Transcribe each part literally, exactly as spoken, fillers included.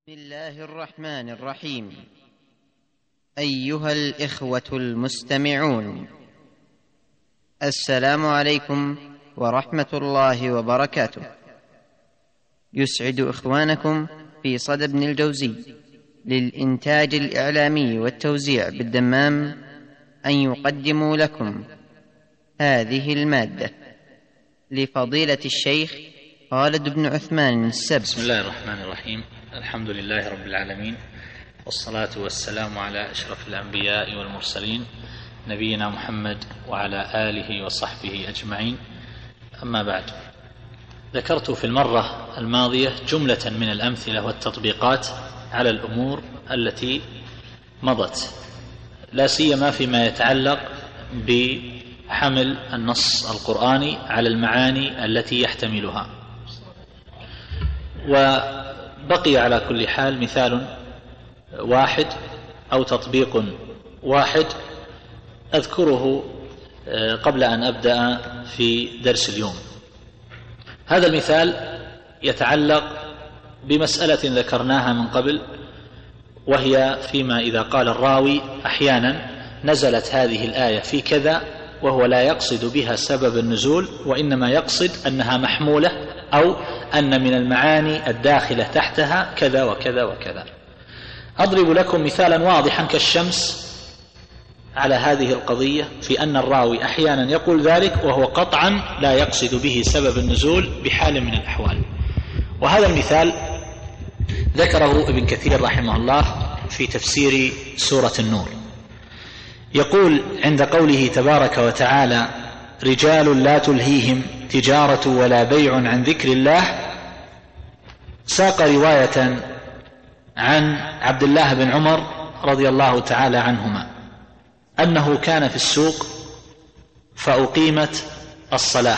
بسم الله الرحمن الرحيم. أيها الإخوة المستمعون، السلام عليكم ورحمة الله وبركاته. يسعد إخوانكم في صدى ابن الجوزي للإنتاج الإعلامي والتوزيع بالدمام أن يقدموا لكم هذه المادة لفضيلة الشيخ خالد بن عثمان السبت. بسم الله الرحمن الرحيم. الحمد لله رب العالمين، والصلاة والسلام على أشرف الأنبياء والمرسلين نبينا محمد وعلى آله وصحبه أجمعين. أما بعد، ذكرت في المرة الماضية جملة من الأمثلة والتطبيقات على الأمور التي مضت، لا سيما فيما يتعلق بحمل النص القرآني على المعاني التي يحتملها. وبقي على كل حال مثال واحد أو تطبيق واحد أذكره قبل أن أبدأ في درس اليوم. هذا المثال يتعلق بمسألة ذكرناها من قبل، وهي فيما إذا قال الراوي أحيانا نزلت هذه الآية في كذا وهو لا يقصد بها سبب النزول، وإنما يقصد أنها محمولة أو أن من المعاني الداخلة تحتها كذا وكذا وكذا. أضرب لكم مثالا واضحا كالشمس على هذه القضية، في أن الراوي أحيانا يقول ذلك وهو قطعا لا يقصد به سبب النزول بحال من الأحوال. وهذا المثال ذكره ابن كثير رحمه الله في تفسير سورة النور. يقول عند قوله تبارك وتعالى: رجال لا تلهيهم تجارة ولا بيع عن ذكر الله، ساق رواية عن عبد الله بن عمر رضي الله تعالى عنهما أنه كان في السوق فأقيمت الصلاة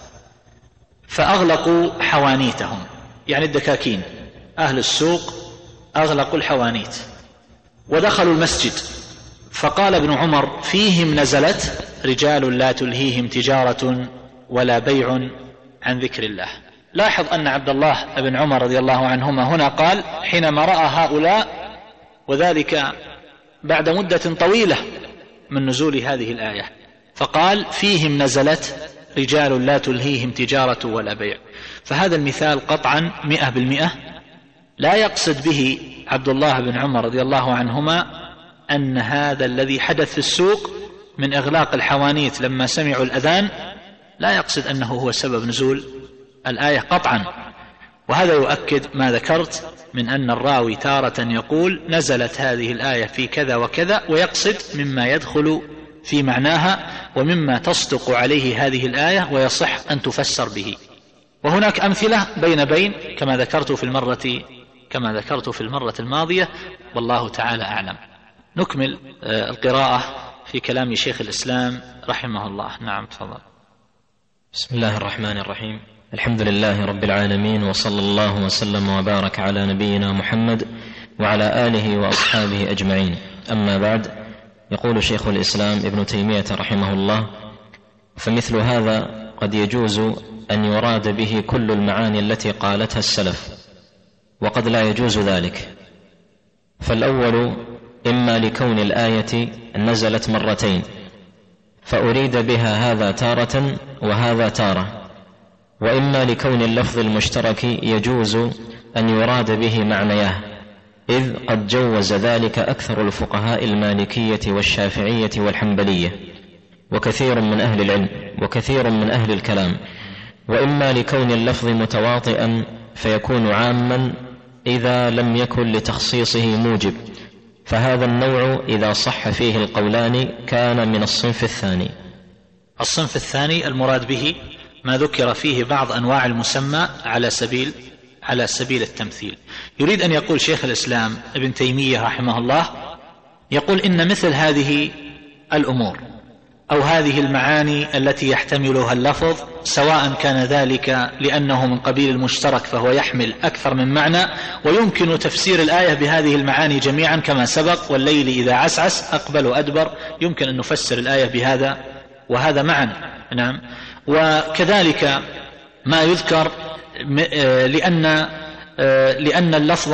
فأغلقوا حوانيتهم، يعني الدكاكين، أهل السوق أغلقوا الحوانيت ودخلوا المسجد، فقال ابن عمر: فيهم نزلت رجال لا تلهيهم تجارة ولا بيع عن ذكر الله. لاحظ أن عبد الله بن عمر رضي الله عنهما هنا قال حينما رأى هؤلاء، وذلك بعد مدة طويلة من نزول هذه الآية، فقال: فيهم نزلت رجال لا تلهيهم تجارة ولا بيع. فهذا المثال قطعا مئة بالمئة لا يقصد به عبد الله بن عمر رضي الله عنهما أن هذا الذي حدث في السوق من إغلاق الحوانيت لما سمعوا الأذان لا يقصد أنه هو سبب نزول الآية قطعا. وهذا يؤكد ما ذكرت من أن الراوي تارة يقول نزلت هذه الآية في كذا وكذا، ويقصد مما يدخل في معناها ومما تصدق عليه هذه الآية ويصح أن تفسر به. وهناك أمثلة بين بين كما ذكرت في المرة كما ذكرت في المرة الماضية، والله تعالى أعلم. نكمل القراءة في كلام شيخ الإسلام رحمه الله. نعم، تفضل. بسم الله الرحمن الرحيم. الحمد لله رب العالمين، وصلى الله وسلم وبارك على نبينا محمد وعلى آله وأصحابه أجمعين. أما بعد، يقول شيخ الإسلام ابن تيمية رحمه الله: فمثل هذا قد يجوز أن يراد به كل المعاني التي قالتها السلف، وقد لا يجوز ذلك. فالأول إما لكون الآية نزلت مرتين فأريد بها هذا تارة وهذا تارة، وإما لكون اللفظ المشترك يجوز أن يراد به معنياه، إذ قد جوز ذلك أكثر الفقهاء المالكية والشافعية والحنبلية وكثير من أهل العلم وكثير من أهل الكلام. وإما لكون اللفظ متواطئا فيكون عاما إذا لم يكن لتخصيصه موجب، فهذا النوع إذا صح فيه القولان كان من الصنف الثاني. الصنف الثاني المراد به ما ذكر فيه بعض أنواع المسمى على سبيل على سبيل التمثيل. يريد أن يقول شيخ الإسلام ابن تيمية رحمه الله، يقول إن مثل هذه الأمور أو هذه المعاني التي يحتملها اللفظ، سواء كان ذلك لأنه من قبيل المشترك فهو يحمل أكثر من معنى، ويمكن تفسير الآية بهذه المعاني جميعا كما سبق: والليل إذا عسعس أقبل وأدبر، يمكن أن نفسر الآية بهذا وهذا معا. نعم. وكذلك ما يذكر لأن لأن اللفظ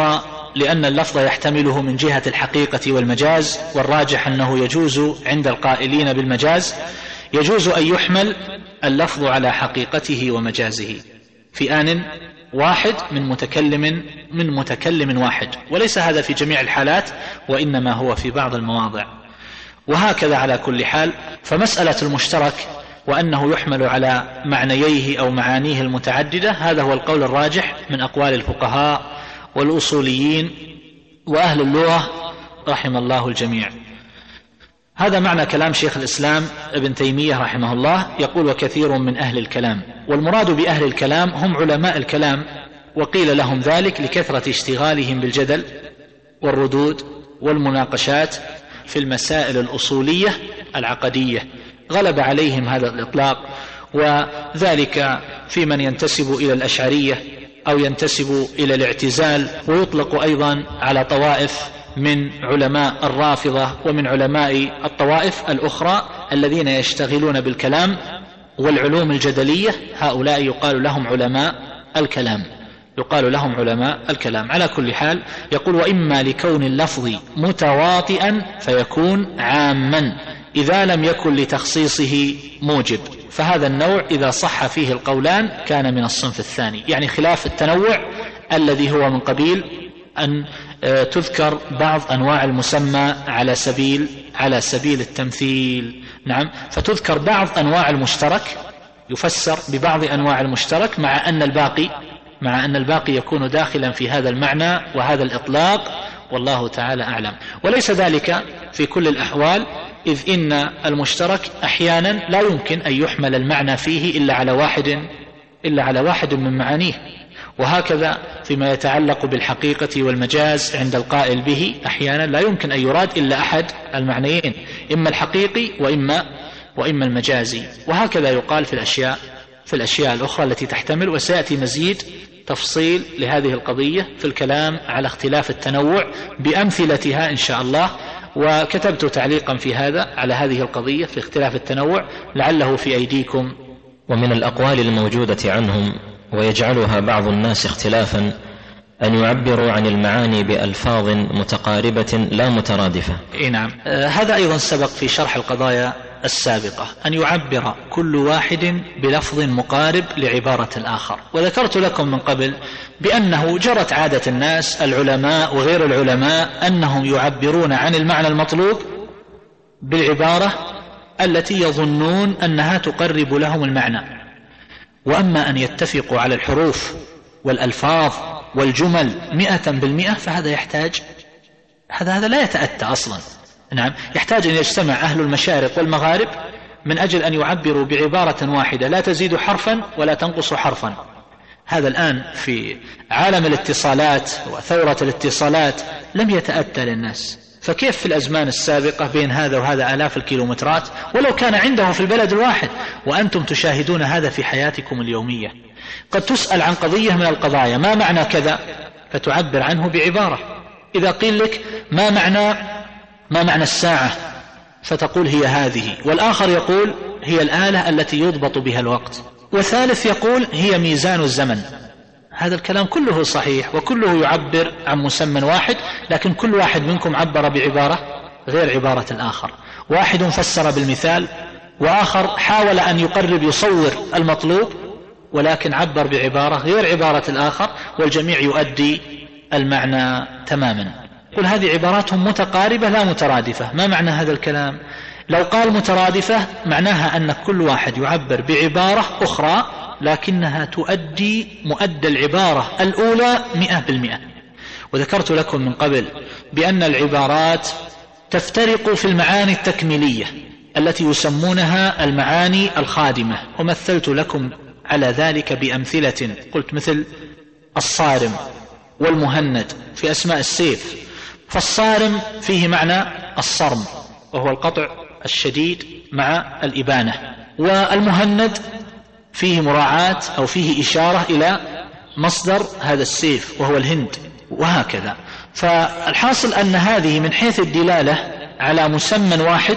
لأن اللفظ يحتمله من جهة الحقيقة والمجاز، والراجح أنه يجوز عند القائلين بالمجاز يجوز أن يحمل اللفظ على حقيقته ومجازه في آن واحد من متكلم من متكلم واحد، وليس هذا في جميع الحالات، وإنما هو في بعض المواضع. وهكذا على كل حال، فمسألة المشترك وأنه يحمل على معنييه أو معانيه المتعددة هذا هو القول الراجح من أقوال الفقهاء والأصوليين وأهل اللغة رحم الله الجميع. هذا معنى كلام شيخ الإسلام ابن تيمية رحمه الله، يقول وكثير من أهل الكلام، والمراد بأهل الكلام هم علماء الكلام، وقيل لهم ذلك لكثرة اشتغالهم بالجدل والردود والمناقشات في المسائل الأصولية العقدية، غلب عليهم هذا الإطلاق، وذلك في من ينتسب إلى الأشعرية أو ينتسب إلى الاعتزال، ويطلق أيضا على طوائف من علماء الرافضة ومن علماء الطوائف الأخرى الذين يشتغلون بالكلام والعلوم الجدلية، هؤلاء يقال لهم علماء الكلام يقال لهم علماء الكلام. على كل حال يقول وإما لكون اللفظ متواطئا فيكون عاما إذا لم يكن لتخصيصه موجب، فهذا النوع إذا صح فيه القولان كان من الصنف الثاني، يعني خلاف التنوع الذي هو من قبيل أن تذكر بعض أنواع المسمى على سبيل على سبيل التمثيل. نعم، فتذكر بعض أنواع المشترك يفسر ببعض أنواع المشترك مع أن الباقي مع أن الباقي يكون داخلا في هذا المعنى وهذا الإطلاق، والله تعالى أعلم. وليس ذلك في كل الأحوال، إذ إن المشترك أحيانا لا يمكن أن يحمل المعنى فيه إلا على واحد إلا على واحد من معانيه، وهكذا فيما يتعلق بالحقيقة والمجاز عند القائل به أحيانا لا يمكن أن يراد إلا أحد المعنيين، إما الحقيقي وإما وإما المجازي، وهكذا يقال في الأشياء في الأشياء الأخرى التي تحتمل. وسيأتي مزيد تفصيل لهذه القضية في الكلام على اختلاف التنوع بأمثلتها إن شاء الله، وكتبت تعليقا في هذا على هذه القضية في اختلاف التنوع لعله في أيديكم. ومن الأقوال الموجودة عنهم ويجعلها بعض الناس اختلافا أن يعبروا عن المعاني بألفاظ متقاربة لا مترادفة. إيه نعم، آه هذا أيضا سبق في شرح القضايا السابقة، أن يعبر كل واحد بلفظ مقارب لعبارة الآخر. وذكرت لكم من قبل بأنه جرت عادة الناس العلماء وغير العلماء أنهم يعبرون عن المعنى المطلوب بالعبارة التي يظنون أنها تقرب لهم المعنى، وأما أن يتفقوا على الحروف والألفاظ والجمل مئة بالمئة فهذا يحتاج هذا هذا لا يتأتى أصلا. نعم، يحتاج أن يجتمع أهل المشارق والمغارب من أجل أن يعبروا بعبارة واحدة لا تزيد حرفا ولا تنقص حرفا. هذا الآن في عالم الاتصالات وثورة الاتصالات لم يتأتى للناس، فكيف في الأزمان السابقة بين هذا وهذا آلاف الكيلومترات ولو كان عنده في البلد الواحد، وأنتم تشاهدون هذا في حياتكم اليومية. قد تسأل عن قضية من القضايا ما معنى كذا فتعبر عنه بعبارة، إذا قيل لك ما معنى ما معنى الساعة فتقول هي هذه، والآخر يقول هي الآلة التي يضبط بها الوقت، والثالث يقول هي ميزان الزمن. هذا الكلام كله صحيح وكله يعبر عن مسمى واحد، لكن كل واحد منكم عبر بعبارة غير عبارة الآخر. واحد فسر بالمثال، وآخر حاول أن يقرب يصور المطلوب ولكن عبر بعبارة غير عبارة الآخر، والجميع يؤدي المعنى تماما. قل هذه عباراتهم متقاربة لا مترادفة. ما معنى هذا الكلام؟ لو قال مترادفة معناها أن كل واحد يعبر بعبارة أخرى لكنها تؤدي مؤدى العبارة الأولى مئة بالمئة. وذكرت لكم من قبل بأن العبارات تفترق في المعاني التكميلية التي يسمونها المعاني الخادمة، ومثلت لكم على ذلك بأمثلة، قلت مثل الصارم والمهند في أسماء السيف. فالصارم فيه معنى الصرم وهو القطع الشديد مع الإبانة، والمهند فيه مراعاة أو فيه إشارة إلى مصدر هذا السيف وهو الهند، وهكذا. فالحاصل أن هذه من حيث الدلالة على مسمى واحد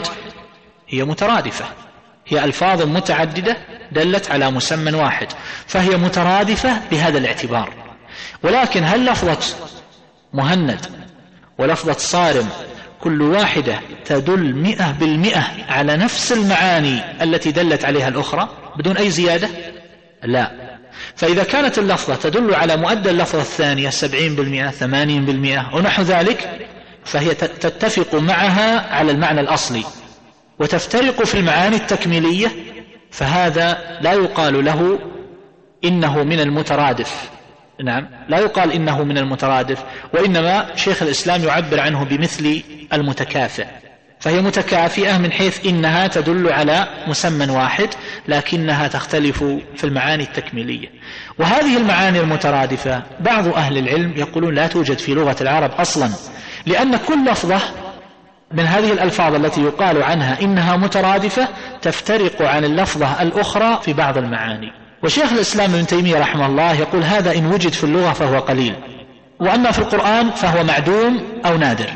هي مترادفة، هي ألفاظ متعددة دلت على مسمى واحد، فهي مترادفة بهذا الاعتبار. ولكن هل لفظة مهند ولفظة صارم، كل واحدة تدل مئة بالمئة على نفس المعاني التي دلت عليها الأخرى بدون أي زيادة؟ لا. فإذا كانت اللفظة تدل على مؤدى اللفظة الثانية سبعين بالمئة ثمانين بالمئة ونحو ذلك، فهي تتفق معها على المعنى الأصلي وتفترق في المعاني التكميلية، فهذا لا يقال له إنه من المترادف. نعم، لا يقال إنه من المترادف، وإنما شيخ الإسلام يعبر عنه بمثل المتكافئ، فهي متكافئة من حيث إنها تدل على مسمى واحد لكنها تختلف في المعاني التكميلية. وهذه المعاني المترادفة بعض أهل العلم يقولون لا توجد في لغة العرب أصلا، لأن كل لفظة من هذه الألفاظ التي يقال عنها إنها مترادفة تفترق عن اللفظة الأخرى في بعض المعاني. وشيخ الإسلام ابن تيمية رحمه الله يقول هذا إن وجد في اللغة فهو قليل، وأما في القرآن فهو معدوم أو نادر.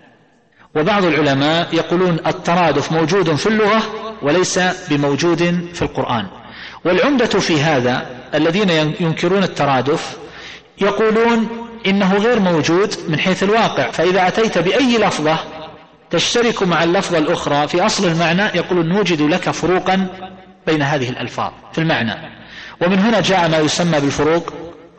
وبعض العلماء يقولون الترادف موجود في اللغة وليس بموجود في القرآن. والعمدة في هذا الذين ينكرون الترادف يقولون إنه غير موجود من حيث الواقع، فإذا أتيت بأي لفظة تشترك مع اللفظة الأخرى في أصل المعنى يقولون نوجد لك فروقا بين هذه الألفاظ في المعنى. ومن هنا جاء ما يسمى بالفروق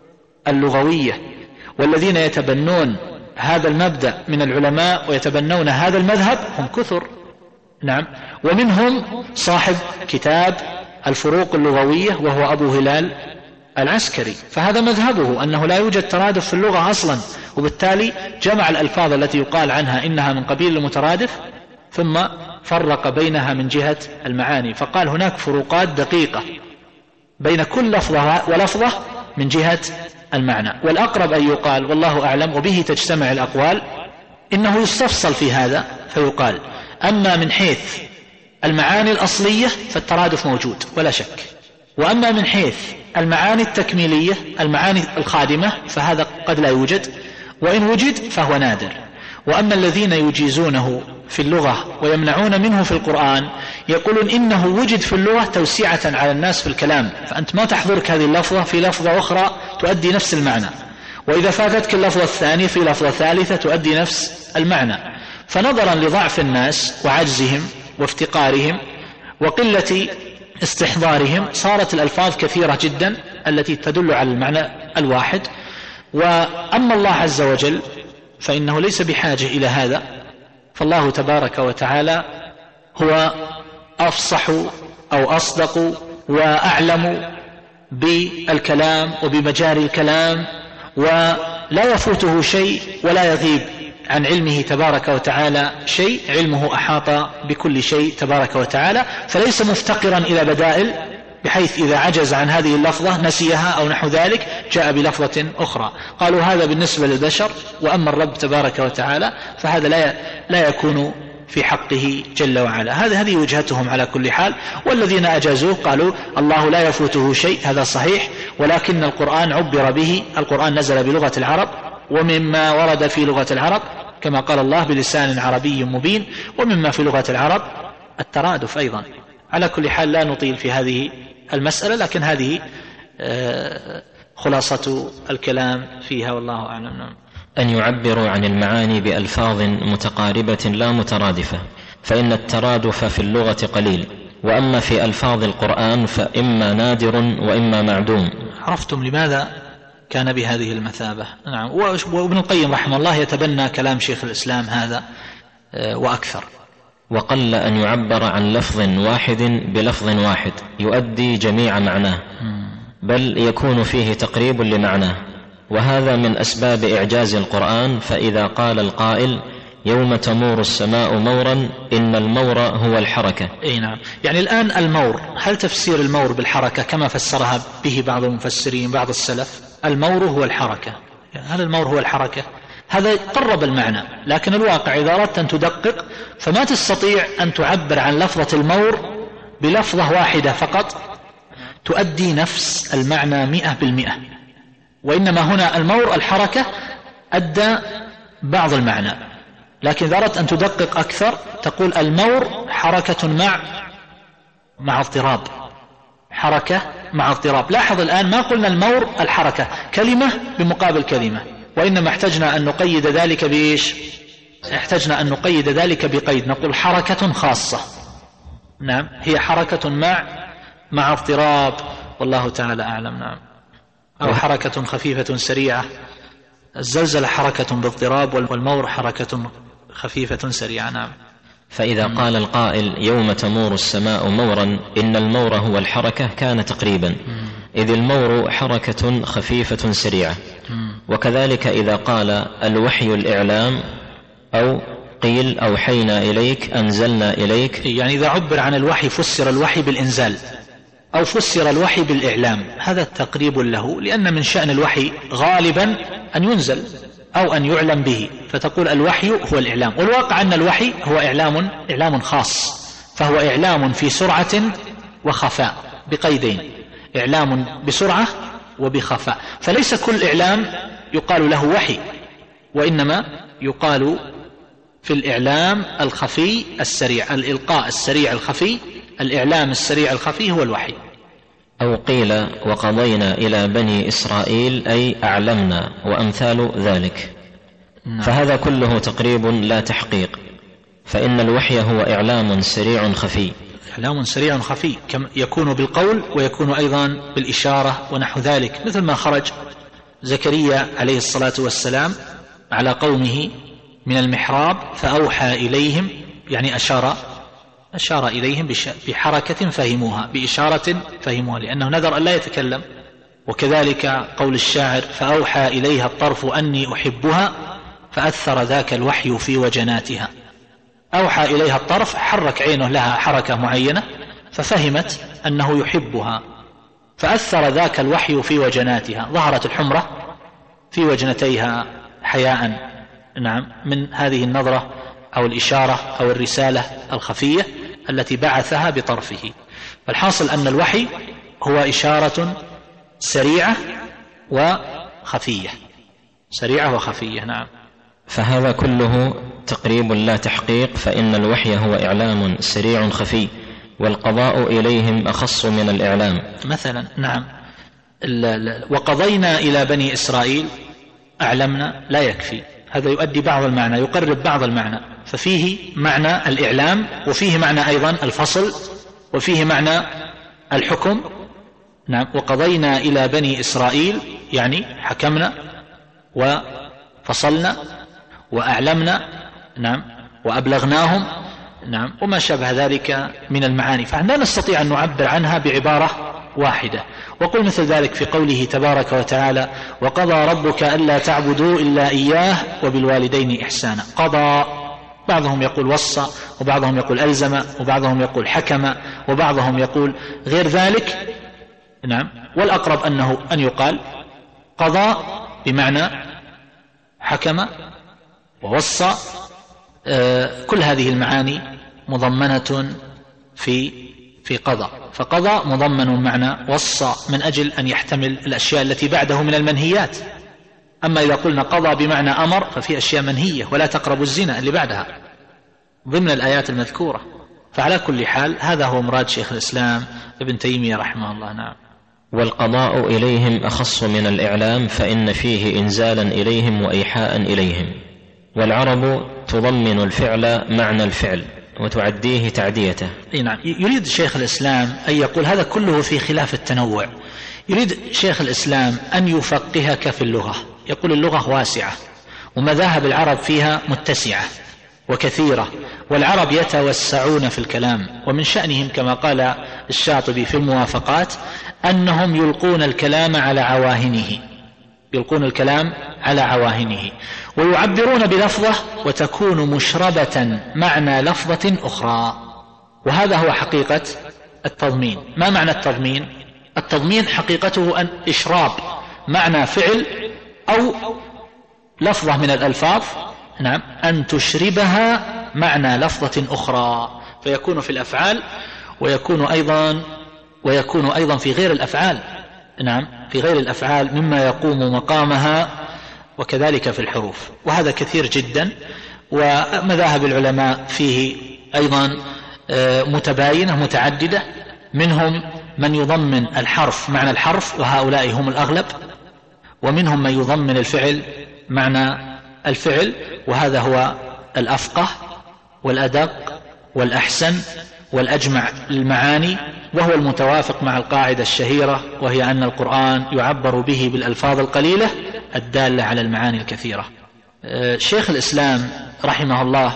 اللغوية، والذين يتبنون هذا المبدأ من العلماء ويتبنون هذا المذهب هم كثر. نعم، ومنهم صاحب كتاب الفروق اللغوية وهو أبو هلال العسكري، فهذا مذهبه أنه لا يوجد ترادف في اللغة أصلا، وبالتالي جمع الألفاظ التي يقال عنها إنها من قبيل المترادف ثم فرق بينها من جهة المعاني، فقال هناك فروقات دقيقة بين كل لفظة ولفظة من جهة المعنى. والأقرب أن يقال والله أعلم وبه تجتمع الأقوال إنه يستفصل في هذا فيقال أما من حيث المعاني الأصلية فالترادف موجود ولا شك، وأما من حيث المعاني التكميلية المعاني الخادمة فهذا قد لا يوجد، وإن وجد فهو نادر. وأما الذين يجيزونه في اللغة ويمنعون منه في القرآن يقولون إنه وجد في اللغة توسيعة على الناس في الكلام، فأنت ما تحضرك هذه اللفظة في لفظة أخرى تؤدي نفس المعنى، وإذا فاتتك اللفظة الثانية في لفظة ثالثة تؤدي نفس المعنى. فنظرا لضعف الناس وعجزهم وافتقارهم وقلة استحضارهم صارت الألفاظ كثيرة جدا التي تدل على المعنى الواحد. وأما الله عز وجل فإنه ليس بحاجة إلى هذا، فالله تبارك وتعالى هو أفصح أو أصدق وأعلم بالكلام وبمجاري الكلام، ولا يفوته شيء ولا يغيب عن علمه تبارك وتعالى شيء، علمه أحاط بكل شيء تبارك وتعالى، فليس مفتقرا إلى بدائل بحيث إذا عجز عن هذه اللفظة نسيها أو نحو ذلك جاء بلفظة أخرى. قالوا هذا بالنسبة للبشر، وأما الرب تبارك وتعالى فهذا لا لا يكون في حقه جل وعلا. هذه هذه وجهتهم على كل حال. والذين أجازوه قالوا الله لا يفوته شيء، هذا صحيح، ولكن القرآن عبر به، القرآن نزل بلغة العرب، ومما ورد في لغة العرب كما قال الله بلسان عربي مبين، ومما في لغة العرب الترادف أيضا. على كل حال لا نطيل في هذه المسألة، لكن هذه خلاصة الكلام فيها والله أعلم. أن يعبروا عن المعاني بألفاظ متقاربة لا مترادفة، فإن الترادف في اللغة قليل، وأما في ألفاظ القرآن فإما نادر وإما معدوم. عرفتم لماذا كان بهذه المثابة؟ نعم. وابن القيم رحمه الله يتبنى كلام شيخ الإسلام هذا وأكثر. وقل أن يعبر عن لفظ واحد بلفظ واحد يؤدي جميع معناه، بل يكون فيه تقريب لمعناه، وهذا من أسباب إعجاز القرآن. فإذا قال القائل يوم تمور السماء مورا إن المور هو الحركة. أي نعم. يعني الآن المور، هل تفسير المور بالحركة كما فسرها به بعض المفسرين بعض السلف؟ المور هو الحركة، هل المور هو الحركة؟ هذا قرب المعنى، لكن الواقع إذا أردت أن تدقق فما تستطيع أن تعبر عن لفظة المور بلفظة واحدة فقط تؤدي نفس المعنى مئة بالمئة، وإنما هنا المور الحركة أدى بعض المعنى. لكن إذا أردت أن تدقق أكثر تقول المور حركة مع مع اضطراب، حركة مع اضطراب. لاحظ الآن ما قلنا المور الحركة كلمة بمقابل كلمة، وإنما احتجنا أن نقيد ذلك بإيش؟ احتجنا أن نقيد ذلك بقيد، نقول حركة خاصة. نعم، هي حركة مع مع اضطراب، والله تعالى أعلم. نعم، أو حركة خفيفة سريعة. الزلزلة حركة باضطراب، والمور حركة خفيفة سريعة. نعم. فإذا م. قال القائل يوم تمور السماء مورا إن المور هو الحركة كان تقريبا، م. إذ المور حركة خفيفة سريعة. م. وكذلك إذا قال الوحي الإعلام أو قيل أوحينا إليك أنزلنا إليك، يعني إذا عبر عن الوحي فسر الوحي بالإنزال أو فسر الوحي بالإعلام، هذا تقريب له، لأن من شأن الوحي غالبا أن ينزل أو أن يعلم به، فتقول الوحي هو الإعلام. والواقع أن الوحي هو إعلام إعلام خاص، فهو إعلام في سرعة وخفاء بقيدين، إعلام بسرعة وبخفاء. فليس كل إعلام يقال له وحي، وإنما يقال في الإعلام الخفي السريع، الإلقاء السريع الخفي، الإعلام السريع الخفي هو الوحي. أو قيل وقضينا إلى بني إسرائيل أي أعلمنا وأمثال ذلك. نعم. فهذا كله تقريب لا تحقيق، فإن الوحي هو إعلام سريع خفي. إعلام سريع خفي كم يكون بالقول ويكون أيضا بالإشارة ونحو ذلك، مثل ما خرج زكريا عليه الصلاة والسلام على قومه من المحراب فأوحى إليهم، يعني أشار أشار إليهم بحركة فهموها، بإشارة فهموها، لأنه نذر أن لا يتكلم. وكذلك قول الشاعر فأوحى إليها الطرف أني أحبها فأثر ذاك الوحي في وجناتها. أوحى إليها الطرف، حرك عينه لها حركة معينة ففهمت أنه يحبها، فأثر ذاك الوحي في وجناتها، ظهرت الحمرة في وجنتيها حياء. نعم، من هذه النظرة أو الإشارة أو الرسالة الخفية التي بعثها بطرفه. فالحاصل أن الوحي هو إشارة سريعة وخفية، سريعة وخفية. نعم. فهذا كله تقريب لا تحقيق، فإن الوحي هو إعلام سريع خفي، والقضاء إليهم أخص من الإعلام مثلا. نعم. وقضينا إلى بني إسرائيل أعلمنا لا يكفي، هذا يؤدي بعض المعنى، يقرب بعض المعنى، ففيه معنى الإعلام وفيه معنى أيضا الفصل وفيه معنى الحكم. نعم. وقضينا إلى بني إسرائيل يعني حكمنا وفصلنا وأعلمنا. نعم. وأبلغناهم. نعم. وما شابه ذلك من المعاني، فلا نستطيع أن نعبر عنها بعبارة واحدة. وقل مثل ذلك في قوله تبارك وتعالى وقضى ربك ألا تعبدوا إلا إياه وبالوالدين إحسانا. قضى، بعضهم يقول وصى، وبعضهم يقول ألزم، وبعضهم يقول حكم، وبعضهم يقول غير ذلك. نعم. والأقرب أنه أن يقال قضى بمعنى حكم ووصى. آه كل هذه المعاني مضمنة في في قضى، فقضى مضمن معنى وصى من أجل أن يحتمل الأشياء التي بعده من المنهيات. أما إذا قلنا قضى بمعنى أمر ففي أشياء منهية، ولا تقربوا الزنا اللي بعدها ضمن الآيات المذكورة. فعلى كل حال هذا هو مراد شيخ الإسلام ابن تيمية رحمه الله. نعم. والقضاء إليهم أخص من الإعلام، فإن فيه إنزالا إليهم وإيحاء إليهم. والعرب تضمن الفعل معنى الفعل وتعديه تعديته. نعم. يريد شيخ الإسلام أن يقول هذا كله في خلاف التنوع. يريد شيخ الإسلام أن يفقهك في اللغة. يقول اللغة واسعة ومذاهب العرب فيها متسعة وكثيرة، والعرب يتوسعون في الكلام، ومن شأنهم كما قال الشاطبي في الموافقات أنهم يلقون الكلام على عواهنه، يلقون الكلام على عواهنه ويعبرون بلفظة وتكون مشربة معنى لفظة أخرى. وهذا هو حقيقة التضمين. ما معنى التضمين؟ التضمين حقيقته أن إشراب معنى فعل أو لفظة من الألفاظ، نعم، أن تشربها معنى لفظة أخرى، فيكون في الأفعال ويكون أيضا ويكون أيضا في غير الأفعال. نعم، في غير الأفعال مما يقوم مقامها، وكذلك في الحروف. وهذا كثير جدا، ومذاهب العلماء فيه أيضا متباينة متعددة. منهم من يضمن الحرف معنى الحرف وهؤلاء هم الأغلب، ومنهم من يضمن الفعل معنى الفعل، وهذا هو الأفقه والأدق والأحسن والأجمع المعاني، وهو المتوافق مع القاعدة الشهيرة، وهي أن القرآن يعبر به بالألفاظ القليلة الدالة على المعاني الكثيرة. شيخ الإسلام رحمه الله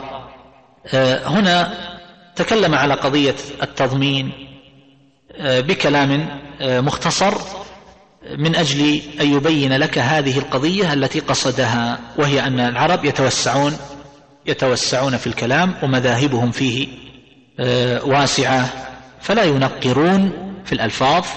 هنا تكلم على قضية التضمين بكلام مختصر من أجل أن يبين لك هذه القضية التي قصدها، وهي أن العرب يتوسعون يتوسعون في الكلام، ومذاهبهم فيه واسعة، فلا ينقرون في الألفاظ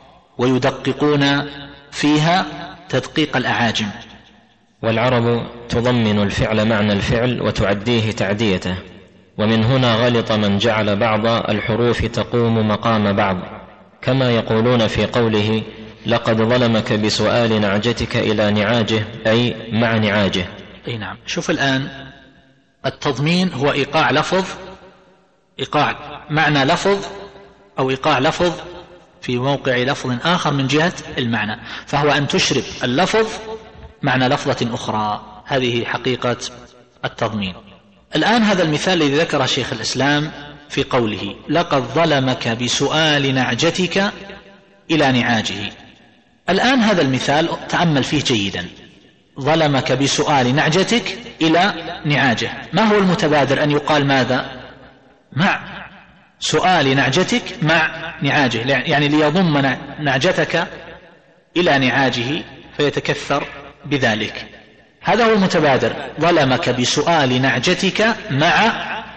ويدققون فيها تدقيق الأعاجم. والعرب تضمن الفعل معنى الفعل وتعديه تعديته، ومن هنا غلط من جعل بعض الحروف تقوم مقام بعض، كما يقولون في قوله لقد ظلمك بسؤال نعجتك إلى نعاجه، أي مع نعاجه. أي نعم. شوف الآن، التضمين هو إيقاع لفظ، إيقاع معنى لفظ أو إيقاع لفظ في موقع لفظ آخر من جهة المعنى، فهو أن تشرب اللفظ معنى لفظة أخرى، هذه حقيقة التضمين. الآن هذا المثال الذي ذكر شيخ الإسلام في قوله لقد ظلمك بسؤال نعجتك إلى نعاجه، الآن هذا المثال تأمل فيه جيدا، ظلمك بسؤال نعجتك إلى نعاجه، ما هو المتبادر أن يقال ماذا؟ مع سؤال نعجتك مع نعاجه، يعني ليضم نعجتك إلى نعاجه فيتكثر بذلك، هذا هو المتبادر، ظلمك بسؤال نعجتك مع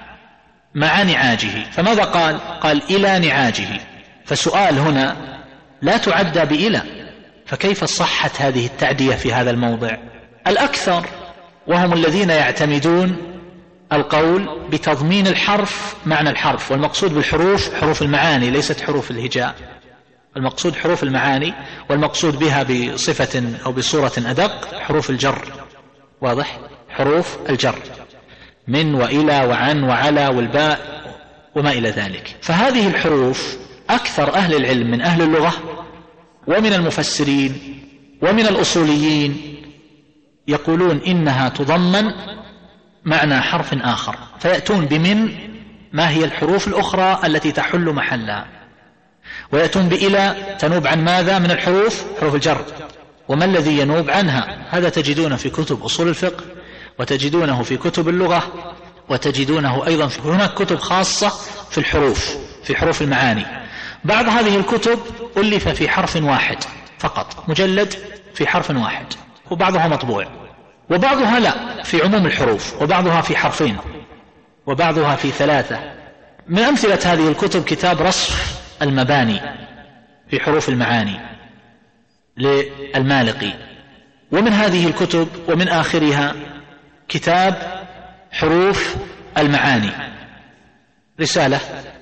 مع نعاجه. فماذا قال؟ قال إلى نعاجه، فسؤال هنا لا تعدى بإلى، فكيف صحت هذه التعدية في هذا الموضع؟ الأكثر وهم الذين يعتمدون القول بتضمين الحرف معنى الحرف، والمقصود بالحروف حروف المعاني ليست حروف الهجاء، المقصود حروف المعاني، والمقصود بها بصفة أو بصورة أدق حروف الجر، واضح؟ حروف الجر من وإلى وعن وعلى والباء وما إلى ذلك. فهذه الحروف أكثر أهل العلم من أهل اللغة ومن المفسرين ومن الأصوليين يقولون إنها تضمن معنى حرف آخر، فيأتون بمن ما هي الحروف الأخرى التي تحل محلها، ويأتون بإلى تنوب عن ماذا من الحروف؟ حروف الجر، وما الذي ينوب عنها؟ هذا تجدونه في كتب أصول الفقه، وتجدونه في كتب اللغة، وتجدونه أيضا في هناك كتب خاصة في الحروف، في حروف المعاني. بعض هذه الكتب ألف في حرف واحد فقط، مجلد في حرف واحد، وبعضها مطبوع، وبعضها لا في عموم الحروف، وبعضها في حرفين، وبعضها في ثلاثة. من أمثلة هذه الكتب كتاب رصف المباني في حروف المعاني للمالقي، ومن هذه الكتب ومن آخرها كتاب حروف المعاني، رسالة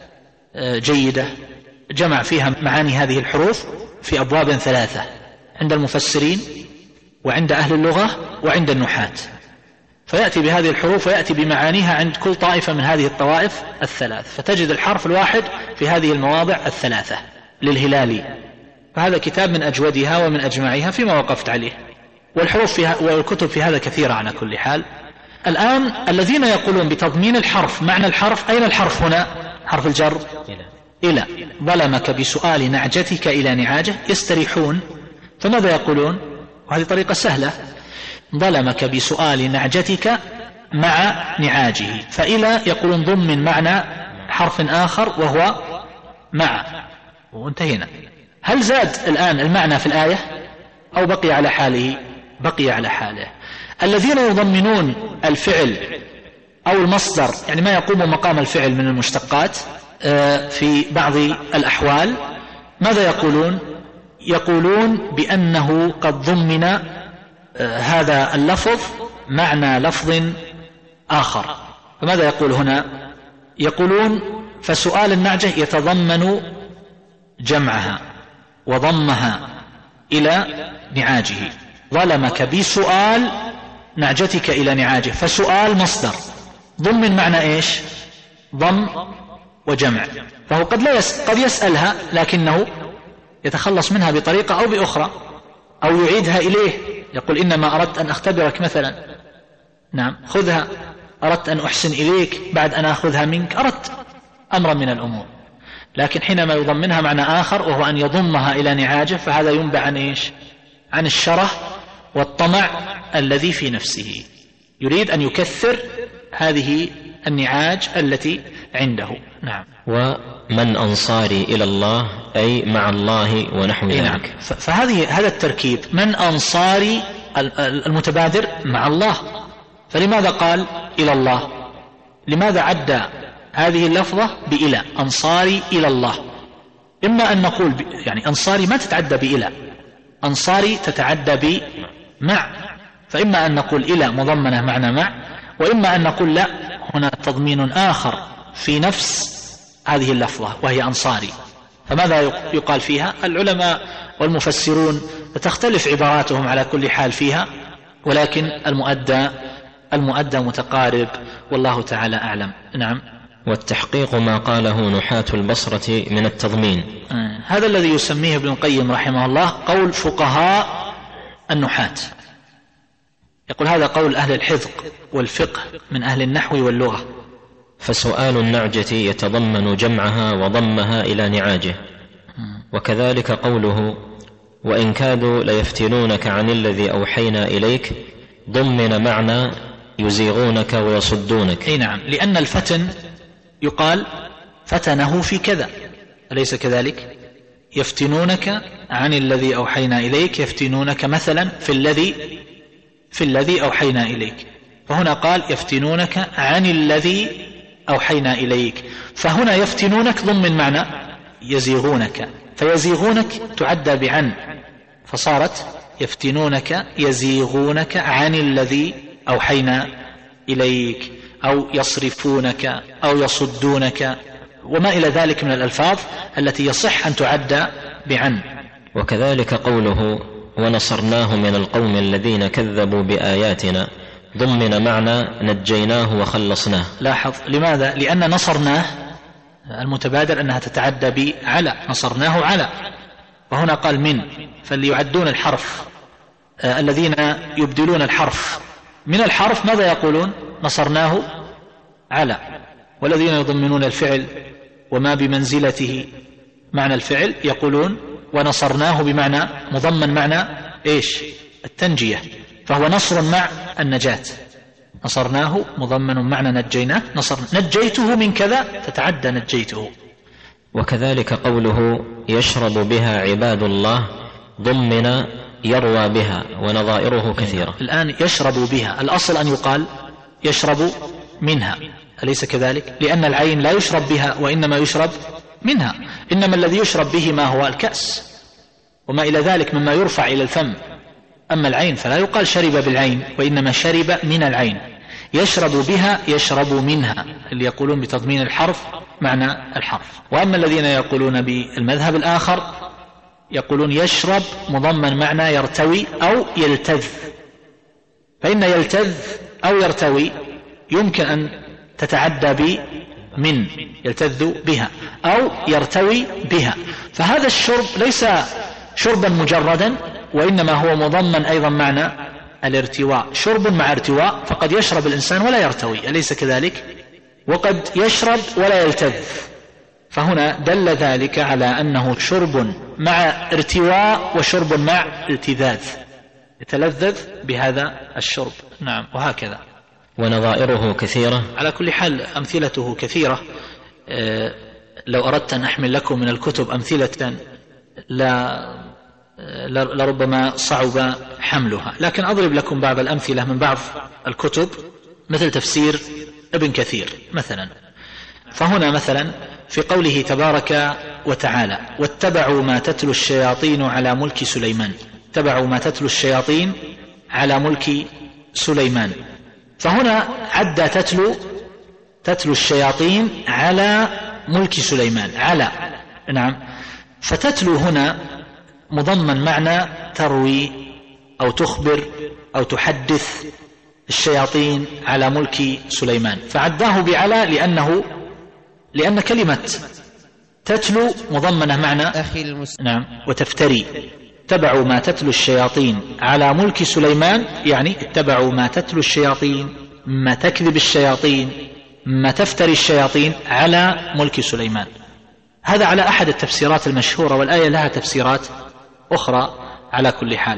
جيدة جمع فيها معاني هذه الحروف في أبواب ثلاثة، عند المفسرين وعند أهل اللغة وعند النحاة، فيأتي بهذه الحروف ويأتي بمعانيها عند كل طائفة من هذه الطوائف الثلاث، فتجد الحرف الواحد في هذه المواضع الثلاثة للهلالي، فهذا كتاب من أجودها ومن أجمعها فيما وقفت عليه، والحروف فيها والكتب في هذا كثيرة على كل حال. الآن الذين يقولون بتضمين الحرف معنى الحرف، أين الحرف هنا؟ حرف الجر إلى، ظلمك بسؤال نعجتك إلى نعاجه، يستريحون، فماذا يقولون؟ وهذه طريقة سهلة، ظلمك بسؤال نعجتك مع نعاجه، فإلى يقولون ضمن معنى حرف آخر وهو مع، وانتهينا. هل زاد الآن المعنى في الآية أو بقي على حاله؟ بقي على حاله. الذين يضمنون الفعل أو المصدر، يعني ما يقوم مقام الفعل من المشتقات في بعض الأحوال، ماذا يقولون؟ يقولون بأنه قد ضمن هذا اللفظ معنى لفظ آخر. فماذا يقول هنا؟ يقولون فسؤال النعجة يتضمن جمعها وضمها إلى نعاجه، ظلمك بسؤال نعجتك إلى نعاجه، فسؤال مصدر ضمن معنى إيش؟ ضم وجمع، فهو قد لا يس... قد يسألها لكنه يتخلص منها بطريقة أو بأخرى، أو يعيدها إليه يقول إنما أردت أن أختبرك مثلا، نعم خذها، أردت أن أحسن إليك بعد أن أخذها منك، أردت أمرا من الأمور. لكن حينما يضمنها معنى آخر وهو أن يضمها إلى نعاجه، فهذا ينبع عن إيش؟ عن الشره والطمع الذي في نفسه، يريد أن يكثر هذه النعاج التي عنده. نعم. ومن أنصاري إلى الله أي مع الله ونحو ذلك. نعم. فهذه هذا التركيب، من أنصاري المتبادر مع الله، فلماذا قال إلى الله؟ لماذا عد هذه اللفظة بإلى؟ أنصاري إلى الله. إما أن نقول يعني أنصاري ما تتعدى بإلى، أنصاري تتعدى بمع، فإما أن نقول إلى مضمنة معنى مع، وإما أن نقول لا، هنا تضمين آخر في نفس هذه اللفظة وهي أنصاري. فماذا يقال فيها؟ العلماء والمفسرون تختلف عباراتهم على كل حال فيها، ولكن المؤدى المؤدى متقارب والله تعالى أعلم. نعم. والتحقيق ما قاله نحاة البصرة من التضمين، هذا الذي يسميه ابن القيم رحمه الله قول فقهاء النحاة. يقول هذا قول أهل الحذق والفقه من أهل النحو واللغة. فسؤال النعجة يتضمن جمعها وضمها إلى نعاجه. وكذلك قوله وإن كادوا ليفتنونك عن الذي أوحينا إليك، ضمن معنى يزيغونك ويصدونك. أي نعم، لأن الفتن يقال فتنه في كذا، أليس كذلك؟ يفتنونك عن الذي أوحينا إليك، يفتنونك مثلا في الذي في الذي أوحينا إليك، فهنا قال يفتنونك عن الذي أوحينا إليك، فهنا يفتنونك ضمن معنى يزيغونك، فيزيغونك تعدى بعن، فصارت يفتنونك يزيغونك عن الذي أوحينا إليك، أو يصرفونك أو يصدونك وما إلى ذلك من الألفاظ التي يصح أن تعدى بعن. وكذلك قوله ونصرناه من القوم الذين كذبوا بآياتنا، ضمن معنى نجيناه وخلصناه. لاحظ لماذا؟ لأن نصرناه المتبادر أنها تتعدى بعلى، نصرناه على، وهنا قال من، فليعدون الحرف آه الذين يبدلون الحرف من الحرف ماذا يقولون؟ نصرناه على. والذين يضمنون الفعل وما بمنزلته معنى الفعل يقولون ونصرناه بمعنى مضمن معنى إيش؟ التنجية، فهو نصر مع النجاة. نصرناه مضمن معنى نجيناه، نصر نجيته من كذا تتعدى نجيته. وكذلك قوله يشرب بها عباد الله، ضمن يروى بها، ونظائره كثيرة. الآن يشرب بها، الأصل أن يقال يشرب منها، أليس كذلك؟ لأن العين لا يشرب بها وإنما يشرب منها، إنما الذي يشرب به ما هو الكأس وما إلى ذلك مما يرفع إلى الفم، أما العين فلا يقال شرب بالعين وإنما شرب من العين. يشرب بها يشرب منها، اللي يقولون بتضمين الحرف معنى الحرف. وأما الذين يقولون بالمذهب الآخر يقولون يشرب مضمن معنى يرتوي أو يلتذ، فإن يلتذ أو يرتوي يمكن أن تتعدى بمن، يلتذ بها أو يرتوي بها، فهذا الشرب ليس شربا مجردا وإنما هو مضمن أيضا معنى الارتواء، شرب مع ارتواء، فقد يشرب الإنسان ولا يرتوي، أليس كذلك؟ وقد يشرب ولا يلتذ، فهنا دل ذلك على أنه شرب مع ارتواء وشرب مع التذاذ، يتلذذ بهذا الشرب. نعم. وهكذا. ونظائره كثيرة. على كل حال أمثلته كثيرة، أه لو أردت أن أحمل لكم من الكتب أمثلة لا لربما صعب حملها، لكن أضرب لكم بعض الأمثلة من بعض الكتب مثل تفسير ابن كثير مثلا. فهنا مثلا في قوله تبارك وتعالى واتبعوا ما تتلو الشياطين على ملك سليمان، اتبعوا ما تتلو الشياطين على ملك سليمان، فهنا عد تتلو تتلو الشياطين على ملك سليمان، على، نعم، فتتلو هنا مضمن معنى تروي أو تخبر أو تحدث الشياطين على ملك سليمان، فعداه بعلى لأنه لأن كلمة تتلو مضمنة معنى أخي المسلم. نعم، وتفتري، اتبعوا ما تتلو الشياطين على ملك سليمان، يعني اتبعوا ما تتلو الشياطين، ما تكذب الشياطين، ما تفتري الشياطين على ملك سليمان. هذا على أحد التفسيرات المشهورة، والآية لها تفسيرات أخرى على كل حال.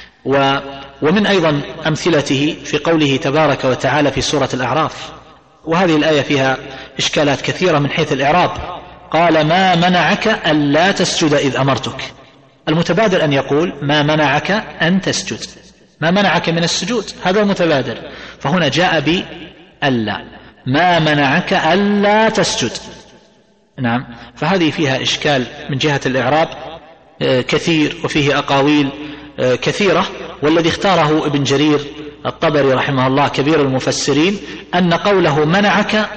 ومن أيضا أمثلته في قوله تبارك وتعالى في سورة الأعراف، وهذه الآية فيها إشكالات كثيرة من حيث الإعراب. قال ما منعك ألا تسجد إذ أمرتك. المتبادر أن يقول ما منعك أن تسجد، ما منعك من السجود، هذا المتبادر. فهنا جاء بألا، ما منعك ألا تسجد. نعم، فهذه فيها إشكال من جهة الإعراب كثير، وفيه أقاويل كثيرة. والذي اختاره ابن جرير الطبري رحمه الله كبير المفسرين أن قوله منعك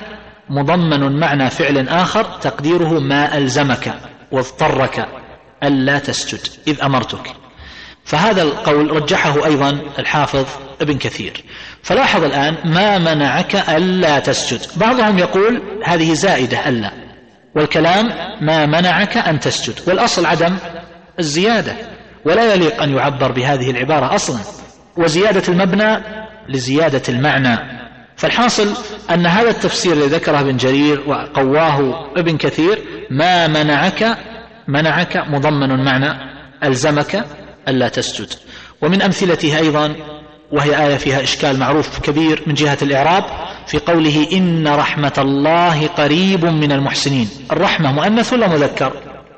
مضمن معنى فعل آخر تقديره ما ألزمك واضطرك ألا تسجد إذ أمرتك. فهذا القول رجحه أيضا الحافظ ابن كثير. فلاحظ الآن ما منعك ألا تسجد، بعضهم يقول هذه زائدة ألا، والكلام ما منعك أن تسجد، والأصل عدم الزيادة، ولا يليق أن يعبر بهذه العبارة أصلا، وزيادة المبنى لزيادة المعنى. فالحاصل أن هذا التفسير الذي ذكره ابن جرير وقواه ابن كثير ما منعك، منعك مضمن معنى ألزمك ألا تسجد. ومن أمثلته أيضا، وهي آية فيها إشكال معروف كبير من جهة الإعراب، في قوله إن رحمة الله قريب من المحسنين. الرحمة مؤنث ولا مذكر؟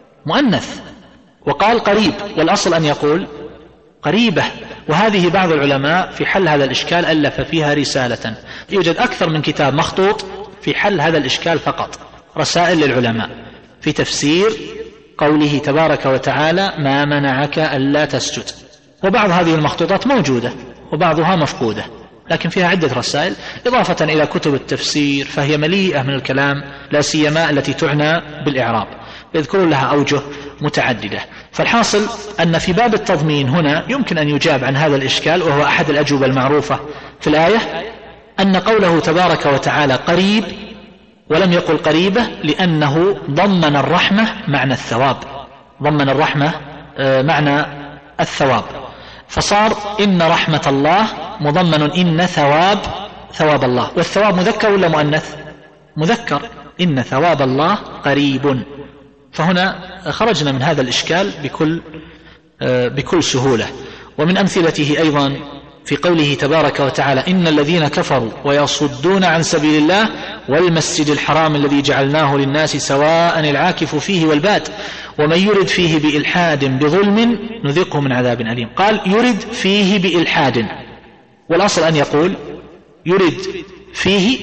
مؤنث، وقال قريب، والأصل أن يقول قريبة. وهذه بعض العلماء في حل هذا الإشكال ألف فيها رسالة، يوجد أكثر من كتاب مخطوط في حل هذا الإشكال فقط، رسائل للعلماء في تفسير قوله تبارك وتعالى ما منعك ألا تسجد. وبعض هذه المخطوطات موجودة وبعضها مفقودة، لكن فيها عدة رسائل إضافة إلى كتب التفسير، فهي مليئة من الكلام، لا سيما التي تعنى بالإعراب، يذكرون لها أوجه متعددة. فالحاصل أن في باب التضمين هنا يمكن أن يجاب عن هذا الإشكال، وهو أحد الأجوبة المعروفة في الآية، أن قوله تبارك وتعالى قريب ولم يقل قريبة لأنه ضمن الرحمة معنى الثواب، ضمن الرحمة معنى الثواب، فصار إن رحمة الله مضمن إن ثواب ثواب الله. والثواب مذكر ولا مؤنث؟ مذكر، إن ثواب الله قريب. فهنا خرجنا من هذا الإشكال بكل بكل سهولة. ومن أمثلته أيضا في قوله تبارك وتعالى إن الذين كفروا ويصدون عن سبيل الله والمسجد الحرام الذي جعلناه للناس سواء العاكف فيه والباد ومن يرد فيه بإلحاد بظلم نذقه من عذاب أليم. قال يرد فيه بإلحاد، والأصل أن يقول يرد فيه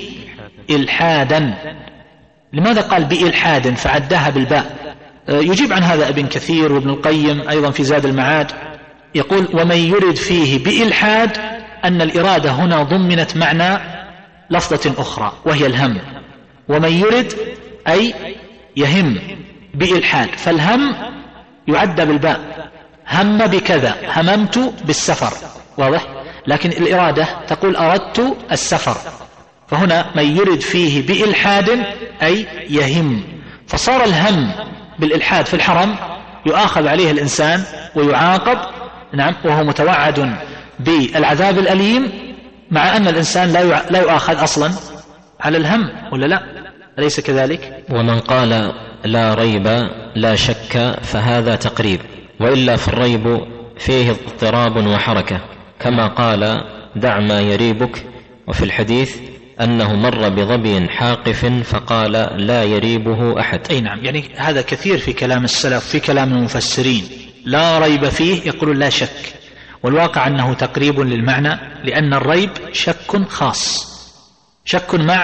إلحادا. لماذا قال بإلحاد فعدها بالباء؟ يجيب عن هذا ابن كثير وابن القيم أيضا في زاد المعاد، يقول ومن يرد فيه بإلحاد أن الإرادة هنا ضمنت معنى لفظة أخرى وهي الهم، ومن يرد أي يهم بإلحاد، فالهم يعد بالباء، هم بكذا، هممت بالسفر، واضح؟ لكن الإرادة تقول أردت السفر، فهنا من يرد فيه بإلحاد أي يهم، فصار الهم بالإلحاد في الحرم يؤاخذ عليه الإنسان ويعاقب، نعم، وهو متوعد بالعذاب الأليم، مع أن الإنسان لا لا يؤاخذ أصلا على الهم، ولا لا؟ أليس كذلك؟ ومن قال لا ريب لا شك فهذا تقريب، وإلا فالريب فيه اضطراب وحركة، كما قال دع ما يريبك، وفي الحديث أنه مر بظبي حاقف فقال لا يريبه أحد. أي نعم، يعني هذا كثير في كلام السلف، في كلام المفسرين، لا ريب فيه يقول لا شك، والواقع أنه تقريب للمعنى، لأن الريب شك خاص، شك مع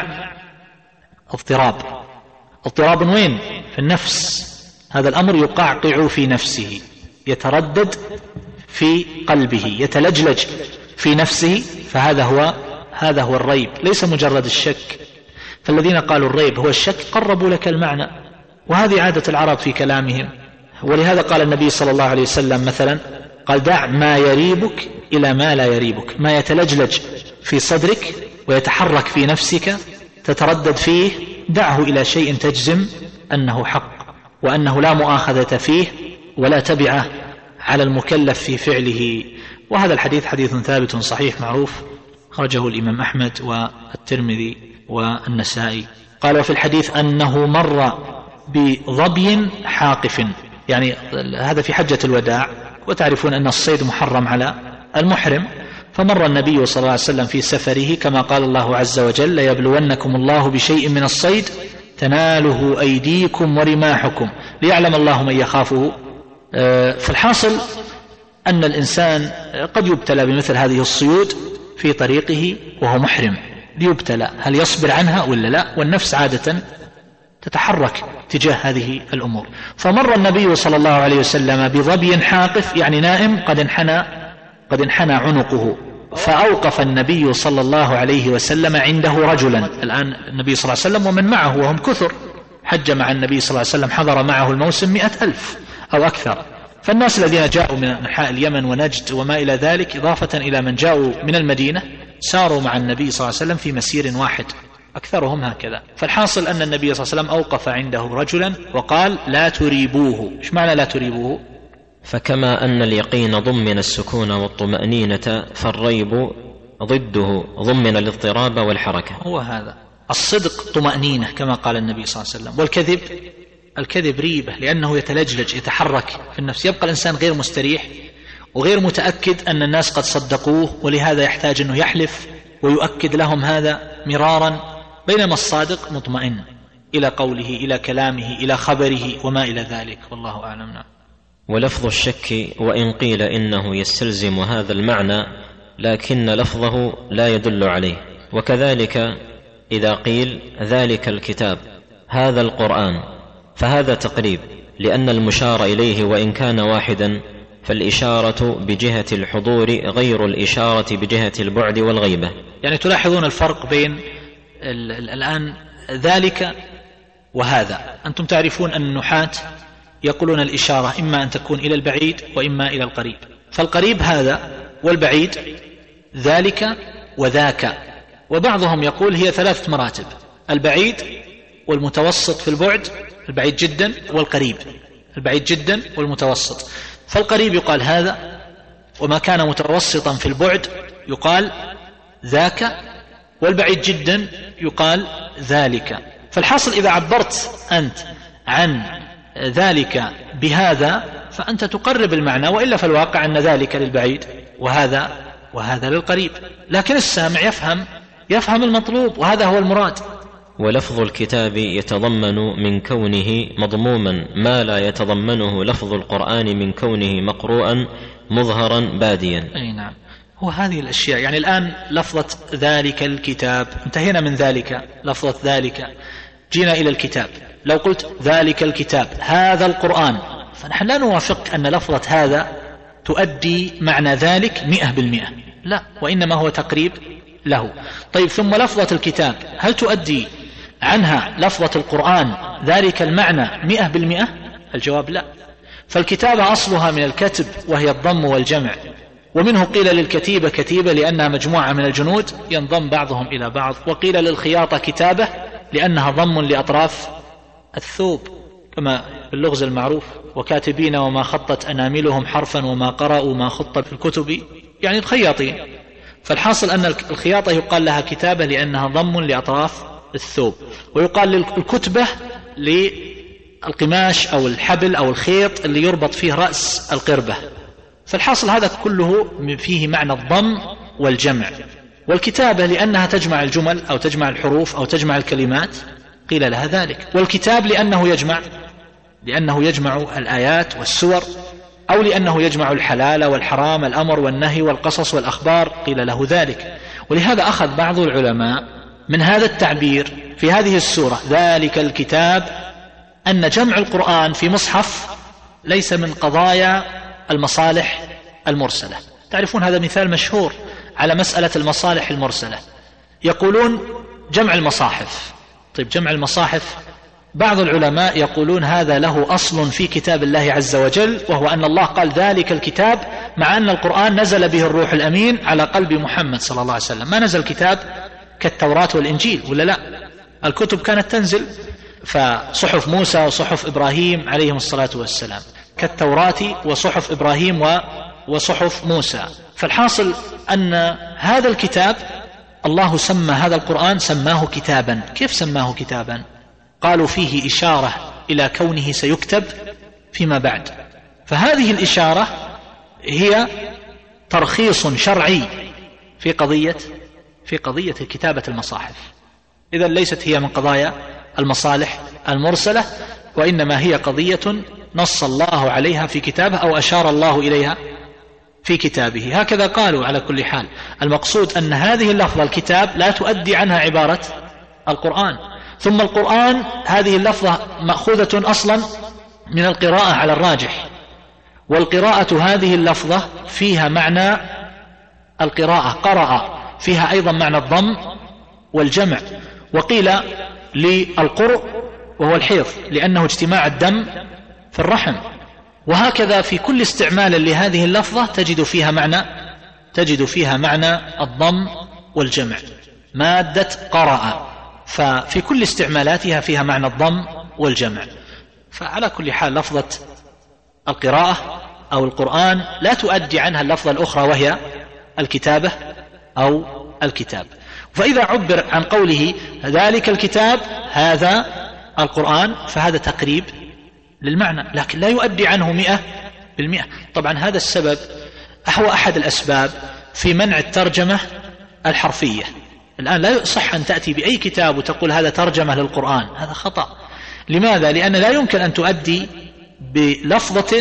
اضطراب. اضطراب وين؟ في النفس، هذا الأمر يقعقع في نفسه، يتردد في قلبه، يتلجلج في نفسه، فهذا هو هذا هو الريب، ليس مجرد الشك. فالذين قالوا الريب هو الشك قربوا لك المعنى، وهذه عادة العرب في كلامهم. ولهذا قال النبي صلى الله عليه وسلم مثلا، قال دع ما يريبك إلى ما لا يريبك، ما يتلجلج في صدرك ويتحرك في نفسك تتردد فيه، دعه إلى شيء تجزم أنه حق وأنه لا مؤاخذة فيه ولا تبعه على المكلف في فعله. وهذا الحديث حديث ثابت صحيح معروف، خرجه الإمام أحمد والترمذي والنسائي. قال وفي الحديث أنه مر بظبي حاقف، يعني هذا في حجة الوداع، وتعرفون أن الصيد محرم على المحرم، فمر النبي صلى الله عليه وسلم في سفره كما قال الله عز وجل: ليبلونكم الله بشيء من الصيد تناله أيديكم ورماحكم ليعلم الله من يخافه. فالحاصل أن الإنسان قد يبتلى بمثل هذه الصيود في طريقه وهو محرم، ليبتلى هل يصبر عنها ولا لا، والنفس عادة تتحرك تجاه هذه الأمور. فمر النبي صلى الله عليه وسلم بظبي حاقف، يعني نائم قد انحنى قد انحنى عنقه، فأوقف النبي صلى الله عليه وسلم عنده رجلا. الآن النبي صلى الله عليه وسلم ومن معه وهم كثر، حج مع النبي صلى الله عليه وسلم حضر معه الموسم مئة ألف أو أكثر، فالناس الذين جاءوا من أنحاء اليمن ونجد وما إلى ذلك إضافة إلى من جاءوا من المدينة ساروا مع النبي صلى الله عليه وسلم في مسير واحد، أكثرهم هكذا. فالحاصل أن النبي صلى الله عليه وسلم أوقف عنده رجلا وقال: لا تريبوه. إيش معنى لا تريبوه؟ فكما أن اليقين ضمن السكون والطمأنينة، فالريب ضده ضمن الاضطراب والحركة. هو هذا الصدق طمأنينة كما قال النبي صلى الله عليه وسلم، والكذب الكذب ريبة، لأنه يتلجلج يتحرك في النفس، يبقى الإنسان غير مستريح وغير متأكد أن الناس قد صدقوه، ولهذا يحتاج أنه يحلف ويؤكد لهم هذا مرارا، بينما الصادق مطمئن إلى قوله إلى كلامه إلى خبره وما إلى ذلك، والله أعلم. ولفظ الشك وإن قيل إنه يستلزم هذا المعنى لكن لفظه لا يدل عليه، وكذلك إذا قيل ذلك الكتاب هذا القرآن فهذا تقريب، لأن المشار إليه وإن كان واحدا فالإشارة بجهة الحضور غير الإشارة بجهة البعد والغيبة. يعني تلاحظون الفرق بين الآن ذلك وهذا. أنتم تعرفون أن النحاة يقولون الإشارة إما أن تكون إلى البعيد وإما إلى القريب، فالقريب هذا والبعيد ذلك وذاك، وبعضهم يقول هي ثلاثة مراتب: البعيد والمتوسط في البعد، البعيد جدا والقريب، البعيد جدا والمتوسط. فالقريب يقال هذا، وما كان متوسطا في البعد يقال ذاك، والبعيد جدا يقال ذلك. فالحاصل إذا عبرت أنت عن ذلك بهذا فأنت تقرب المعنى، وإلا فالواقع أن ذلك للبعيد وهذا وهذا للقريب، لكن السامع يفهم يفهم المطلوب، وهذا هو المراد. ولفظ الكتاب يتضمن من كونه مضموما ما لا يتضمنه لفظ القرآن من كونه مقروءا مظهرا باديا. أي نعم، هو هذه الأشياء. يعني الآن لفظة ذلك الكتاب انتهينا من ذلك، لفظة ذلك جينا إلى الكتاب. لو قلت ذلك الكتاب هذا القرآن فنحن لا نوافق أن لفظة هذا تؤدي معنى ذلك مئة بالمئة، لا، وإنما هو تقريب له. طيب ثم لفظة الكتاب هل تؤدي عنها لفظة القرآن ذلك المعنى مئة بالمئة؟ الجواب لا. فالكتابة أصلها من الكتب وهي الضم والجمع، ومنه قيل للكتيبة كتيبة لأنها مجموعة من الجنود ينضم بعضهم إلى بعض، وقيل للخياطة كتابة لأنها ضم لأطراف الثوب كما باللغز المعروف: وكاتبين وما خطت أناملهم حرفا وما قرأوا ما خط في الكتب، يعني الخياطين. فالحاصل أن الخياطة يقال لها كتابة لأنها ضم لأطراف الثوب، ويقال للكتبة للقماش أو الحبل أو الخيط اللي يربط فيه رأس القربة. فالحاصل هذا كله فيه معنى الضم والجمع. والكتابة لأنها تجمع الجمل أو تجمع الحروف أو تجمع الكلمات قيل لها ذلك. والكتاب لأنه يجمع لأنه يجمع الآيات والسور، أو لأنه يجمع الحلال والحرام الأمر والنهي والقصص والأخبار قيل له ذلك. ولهذا أخذ بعض العلماء من هذا التعبير في هذه السورة ذلك الكتاب أن جمع القرآن في مصحف ليس من قضايا المصالح المرسلة. تعرفون هذا مثال مشهور على مسألة المصالح المرسلة. يقولون جمع المصاحف. طيب جمع المصاحف بعض العلماء يقولون هذا له أصل في كتاب الله عز وجل، وهو أن الله قال ذلك الكتاب، مع أن القرآن نزل به الروح الأمين على قلب محمد صلى الله عليه وسلم. ما نزل كتاب كالتوراة والإنجيل ولا لا؟ الكتب كانت تنزل، فصحف موسى وصحف إبراهيم عليهم الصلاة والسلام. كالتوراة وصحف إبراهيم وصحف موسى. فالحاصل أن هذا الكتاب الله سمى هذا القرآن سماه كتابا. كيف سماه كتابا؟ قالوا فيه إشارة إلى كونه سيكتب فيما بعد، فهذه الإشارة هي ترخيص شرعي في قضية في قضية كتابة المصاحف. إذن ليست هي من قضايا المصالح المرسلة، وإنما هي قضية نص الله عليها في كتابه أو أشار الله إليها في كتابه. هكذا قالوا. على كل حال المقصود أن هذه اللفظة الكتاب لا تؤدي عنها عبارة القرآن. ثم القرآن هذه اللفظة مأخوذة أصلا من القراءة على الراجح، والقراءة هذه اللفظة فيها معنى القراءة، قرأ، فيها أيضا معنى الضم والجمع. وقيل للقرء وهو الحيض لأنه اجتماع الدم في الرحم. وهكذا في كل استعمال لهذه اللفظة تجد فيها معنى تجد فيها معنى الضم والجمع. مادة قرأ، ففي كل استعمالاتها فيها معنى الضم والجمع. فعلى كل حال لفظة القراءة أو القرآن لا تؤدي عنها اللفظة الأخرى وهي الكتابة أو الكتاب. فإذا عبر عن قوله ذلك الكتاب هذا القرآن فهذا تقريب للمعنى، لكن لا يؤدي عنه مئة بالمئة. طبعا هذا السبب هو أحد الأسباب في منع الترجمة الحرفية. الآن لا يصح أن تأتي بأي كتاب وتقول هذا ترجمة للقرآن، هذا خطأ. لماذا؟ لأن لا يمكن أن تؤدي بلفظة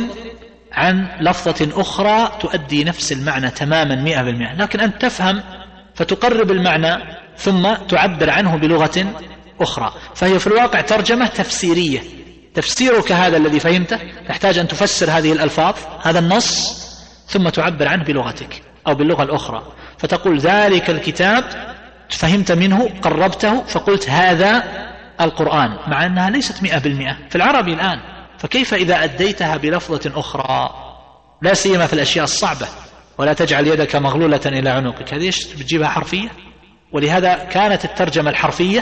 عن لفظة أخرى تؤدي نفس المعنى تماما مئة بالمئة، لكن أن تفهم فتقرب المعنى ثم تعبر عنه بلغة أخرى. فهي في الواقع ترجمة تفسيرية. تفسيرك هذا الذي فهمته تحتاج أن تفسر هذه الألفاظ، هذا النص، ثم تعبر عنه بلغتك أو باللغة الأخرى. فتقول ذلك الكتاب، فهمت منه، قربته، فقلت هذا القرآن، مع أنها ليست مئة بالمئة في العربي الآن. فكيف إذا أديتها بلفظة أخرى، لا سيما في الأشياء الصعبة؟ ولا تجعل يدك مغلولة إلى عنقك، هذه بتجيبها حرفية. ولهذا كانت الترجمة الحرفية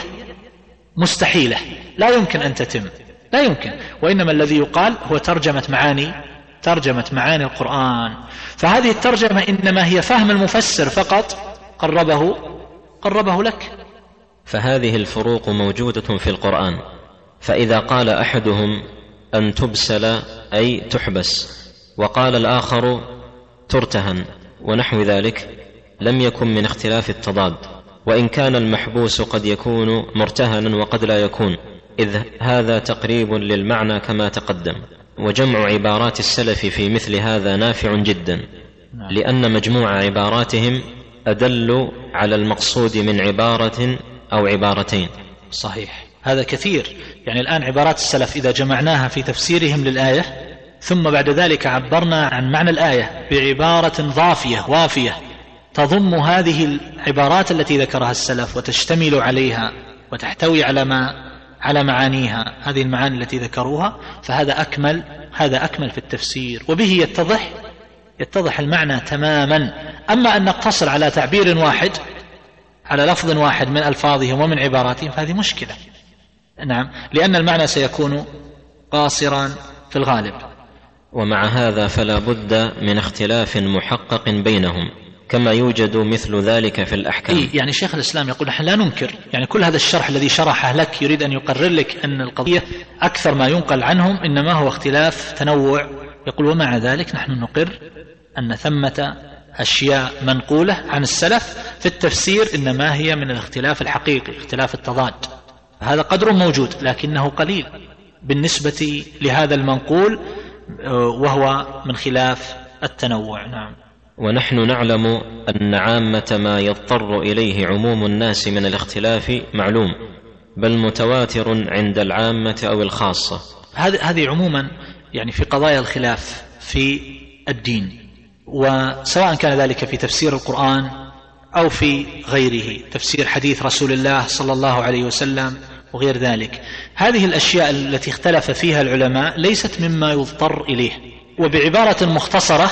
مستحيلة، لا يمكن أن تتم، لا يمكن. وإنما الذي يقال هو ترجمة معاني ترجمة معاني القرآن. فهذه الترجمة إنما هي فهم المفسر فقط، قربه قربه لك. فهذه الفروق موجودة في القرآن. فإذا قال أحدهم أن تبسل أي تحبس، وقال الآخر ترتهن ونحو ذلك، لم يكن من اختلاف التضاد، وإن كان المحبوس قد يكون مرتهنا وقد لا يكون، إذ هذا تقريب للمعنى كما تقدم. وجمع عبارات السلف في مثل هذا نافع جدا، لأن مجموع عباراتهم أدل على المقصود من عبارة أو عبارتين. صحيح، هذا كثير. يعني الآن عبارات السلف إذا جمعناها في تفسيرهم للآية ثم بعد ذلك عبرنا عن معنى الآية بعبارة ضافية وافية تضم هذه العبارات التي ذكرها السلف وتشتمل عليها وتحتوي على ما على معانيها، هذه المعاني التي ذكروها، فهذا أكمل هذا أكمل في التفسير، وبه يتضح يتضح المعنى تماما. أما أن نقتصر على تعبير واحد، على لفظ واحد من ألفاظهم ومن عباراتهم، فهذه مشكلة. نعم، لأن المعنى سيكون قاصرا في الغالب. ومع هذا فلا بد من اختلاف محقق بينهم، كما يوجد مثل ذلك في الأحكام. إيه، يعني شيخ الإسلام يقول نحن لا ننكر، يعني كل هذا الشرح الذي شرحه لك يريد أن يقرر لك أن القضية أكثر ما ينقل عنهم إنما هو اختلاف تنوع. يقول ومع ذلك نحن نقر أن ثمة أشياء منقولة عن السلف في التفسير إنما هي من الاختلاف الحقيقي، اختلاف التضاد. هذا قدر موجود لكنه قليل بالنسبة لهذا المنقول، وهو من خلاف التنوع. نعم. ونحن نعلم أن عامة ما يضطر إليه عموم الناس من الاختلاف معلوم، بل متواتر عند العامة أو الخاصة. هذه عموما يعني في قضايا الخلاف في الدين، وسواء كان ذلك في تفسير القرآن أو في غيره، تفسير حديث رسول الله صلى الله عليه وسلم وغير ذلك. هذه الأشياء التي اختلف فيها العلماء ليست مما يضطر إليه، وبعبارة مختصرة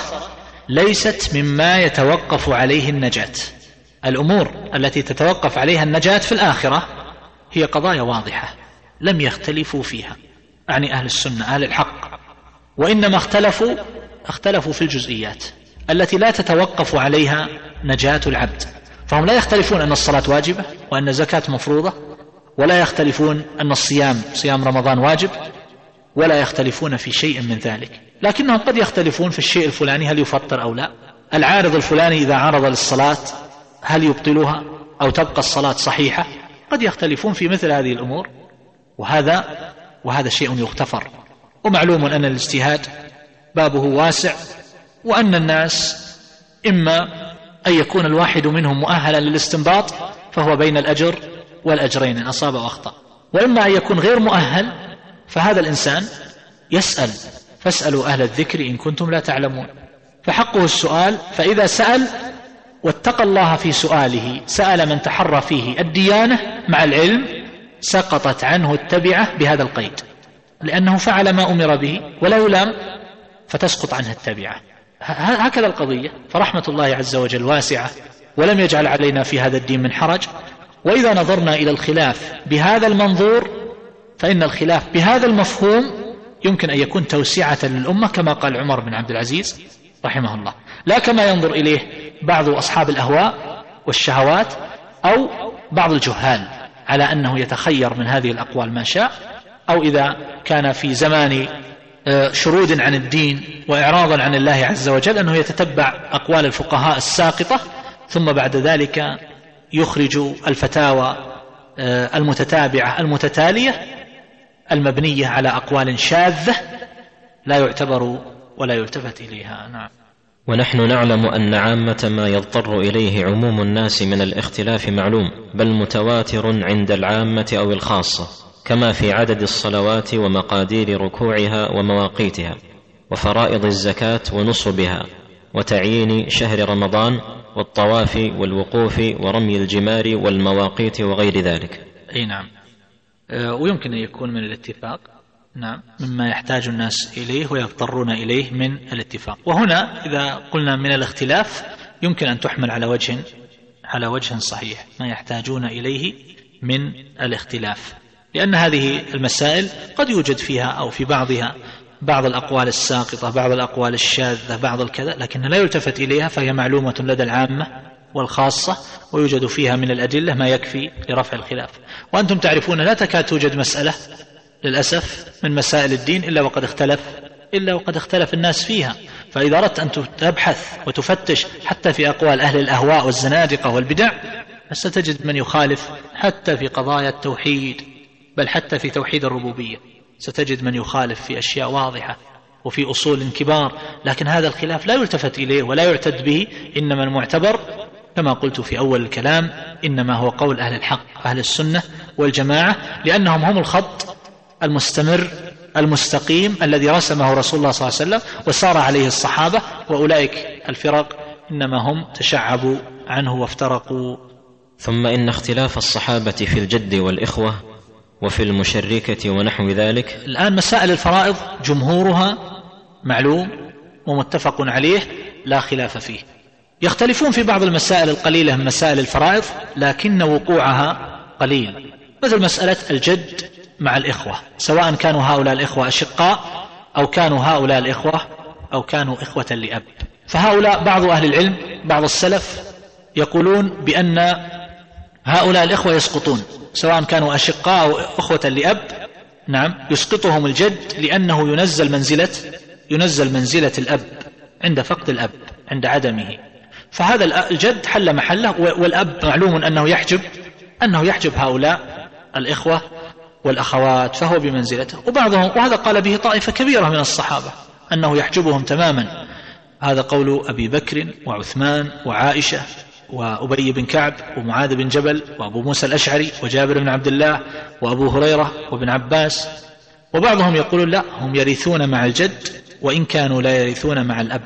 ليست مما يتوقف عليه النجاة. الأمور التي تتوقف عليها النجاة في الآخرة هي قضايا واضحة لم يختلفوا فيها، يعني أهل السنة أهل الحق وإنما اختلفوا اختلفوا في الجزئيات التي لا تتوقف عليها نجاة العبد. فهم لا يختلفون أن الصلاة واجبة وأن الزكاة مفروضة، ولا يختلفون أن الصيام صيام رمضان واجب، ولا يختلفون في شيء من ذلك، لكنهم قد يختلفون في الشيء الفلاني هل يفطر أو لا، العارض الفلاني إذا عرض للصلاة هل يبطلها أو تبقى الصلاة صحيحة. قد يختلفون في مثل هذه الأمور، وهذا وهذا شيء يغتفر. ومعلوم أن الاجتهاد بابه واسع، وأن الناس إما أن يكون الواحد منهم مؤهلا للاستنباط فهو بين الأجر والأجرين إن أصاب وأخطأ، وإما أن يكون غير مؤهل، فهذا الإنسان يسأل، فاسألوا أهل الذكر إن كنتم لا تعلمون، فحقه السؤال. فإذا سأل واتقى الله في سؤاله، سأل من تحرى فيه الديانة مع العلم، سقطت عنه التبعة بهذا القيد، لأنه فعل ما أمر به ولا يلام، فتسقط عنه التبعة. هكذا القضية. فرحمة الله عز وجل واسعة، ولم يجعل علينا في هذا الدين من حرج. وإذا نظرنا إلى الخلاف بهذا المنظور، فإن الخلاف بهذا المفهوم يمكن أن يكون توسعة للأمة، كما قال عمر بن عبد العزيز رحمه الله، لا كما ينظر إليه بعض أصحاب الأهواء والشهوات أو بعض الجهال على أنه يتخير من هذه الأقوال ما شاء، أو إذا كان في زمان شرود عن الدين وإعراضا عن الله عز وجل أنه يتتبع أقوال الفقهاء الساقطة، ثم بعد ذلك يخرج الفتاوى المتتابعة المتتالية المبنية على أقوال شاذة لا يعتبر ولا يلتفت إليها. نعم. ونحن نعلم أن عامة ما يضطر إليه عموم الناس من الاختلاف معلوم، بل متواتر عند العامة أو الخاصة، كما في عدد الصلوات ومقادير ركوعها ومواقيتها، وفرائض الزكاة ونصبها، وتعيين شهر رمضان، والطواف والوقوف ورمي الجمار والمواقيت وغير ذلك. أي نعم. ويمكن أن يكون من الاتفاق، نعم، مما يحتاج الناس إليه ويضطرون إليه من الاتفاق. وهنا إذا قلنا من الاختلاف يمكن أن تحمل على وجه على وجه صحيح، ما يحتاجون إليه من الاختلاف، لأن هذه المسائل قد يوجد فيها أو في بعضها بعض الأقوال الساقطة، بعض الأقوال الشاذة، بعض الكذا، لكن لا يلتفت إليها، فهي معلومة لدى العامة والخاصة، ويوجد فيها من الأدلة ما يكفي لرفع الخلاف. وأنتم تعرفون لا تكاد توجد مسألة للأسف من مسائل الدين إلا وقد اختلف إلا وقد اختلف الناس فيها. فإذا أردت أن تبحث وتفتش حتى في أقوال أهل الأهواء والزنادقة والبدع، ستجد من يخالف حتى في قضايا التوحيد، بل حتى في توحيد الربوبية ستجد من يخالف في أشياء واضحة وفي أصول كبار، لكن هذا الخلاف لا يلتفت إليه ولا يعتد به. إنما المعتبر كما قلت في أول الكلام إنما هو قول أهل الحق أهل السنة والجماعة، لأنهم هم الخط المستمر المستقيم الذي رسمه رسول الله صلى الله عليه وسلم وسار عليه الصحابة، وأولئك الفرق إنما هم تشعبوا عنه وافترقوا. ثم إن اختلاف الصحابة في الجد والإخوة وفي المشركة ونحو ذلك، الآن مسائل الفرائض جمهورها معلوم ومتفق عليه لا خلاف فيه. يختلفون في بعض المسائل القليلة من مسائل الفرائض، لكن وقوعها قليل، مثل مسألة الجد مع الإخوة، سواء كانوا هؤلاء الإخوة أشقاء أو كانوا هؤلاء الإخوة أو كانوا إخوة لأب. فهؤلاء بعض أهل العلم بعض السلف يقولون بأن هؤلاء الإخوة يسقطون سواء كانوا أشقاء أو إخوة لأب، نعم، يسقطهم الجد لأنه ينزل منزلة ينزل منزلة الأب عند فقد الأب عند عدمه، فهذا الجد حل محله، والأب معلوم أنه يحجب أنه يحجب هؤلاء الإخوة والأخوات، فهو بمنزلته. وبعضهم وهذا قال به طائفة كبيرة من الصحابة أنه يحجبهم تماما، هذا قول أبي بكر وعثمان وعائشة وأبي بن كعب ومعاذ بن جبل وأبو موسى الأشعري وجابر بن عبد الله وأبو هريرة وابن عباس. وبعضهم يقولون لا، هم يرثون مع الجد وإن كانوا لا يرثون مع الأب.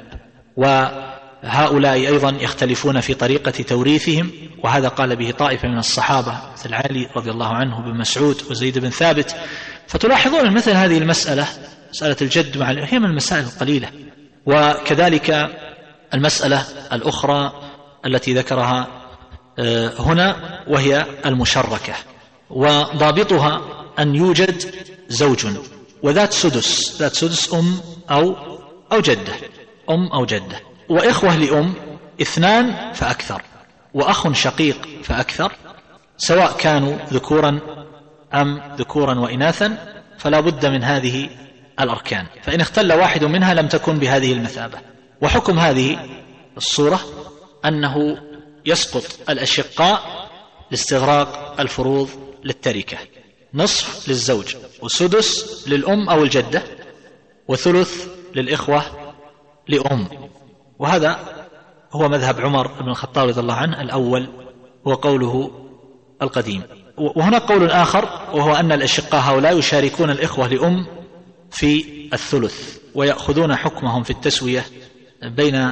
وهؤلاء أيضا يختلفون في طريقة توريثهم، وهذا قال به طائفة من الصحابة مثل علي رضي الله عنه بن مسعود وزيد بن ثابت. فتلاحظون مثل هذه المسألة مسألة الجد مع هي من المسائل القليلة. وكذلك المسألة الأخرى التي ذكرها هنا وهي المشركة، وضابطها أن يوجد زوج وذات سدس ذات سدس أم أو أو جدة، أم أو جدة. وإخوة لأم اثنان فأكثر، وأخ شقيق فأكثر، سواء كانوا ذكورا أم ذكورا وإناثا، فلا بد من هذه الأركان، فإن اختل واحد منها لم تكن بهذه المثابة. وحكم هذه الصورة أنه يسقط الأشقاء لاستغراق الفروض للتركة، نصف للزوج، وسدس للأم أو الجدة، وثلث للإخوة لأم. وهذا هو مذهب عمر بن الخطاب رضي الله عنه الأول، هو قوله القديم. وهنا قول آخر، وهو أن الأشقاء هؤلاء يشاركون الإخوة لأم في الثلث، ويأخذون حكمهم في التسوية بين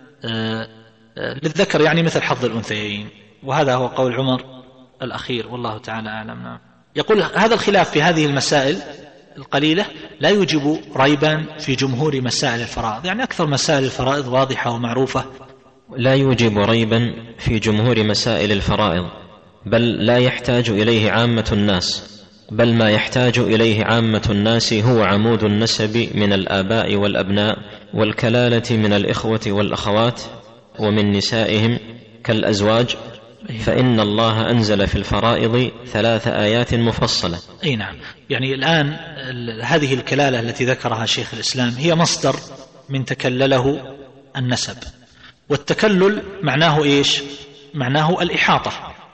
للذكر يعني مثل حظ الأنثيين. وهذا هو قول عمر الأخير، والله تعالى أعلم. يقول هذا الخلاف في هذه المسائل القليلة لا يوجب ريبا في جمهور مسائل الفرائض، يعني أكثر مسائل الفرائض واضحة ومعروفة. لا يوجب ريبا في جمهور مسائل الفرائض، بل لا يحتاج إليه عامة الناس، بل ما يحتاج إليه عامة الناس هو عمود النسب من الآباء والأبناء، والكلالة من الإخوة والأخوات، ومن نسائهم كالأزواج، فإن الله أنزل في الفرائض ثلاث آيات مفصلة. أي نعم، يعني الآن هذه الكلالة التي ذكرها شيخ الإسلام هي مصدر من تكلله النسب، والتكلل معناه إيش؟ معناه الإحاطة،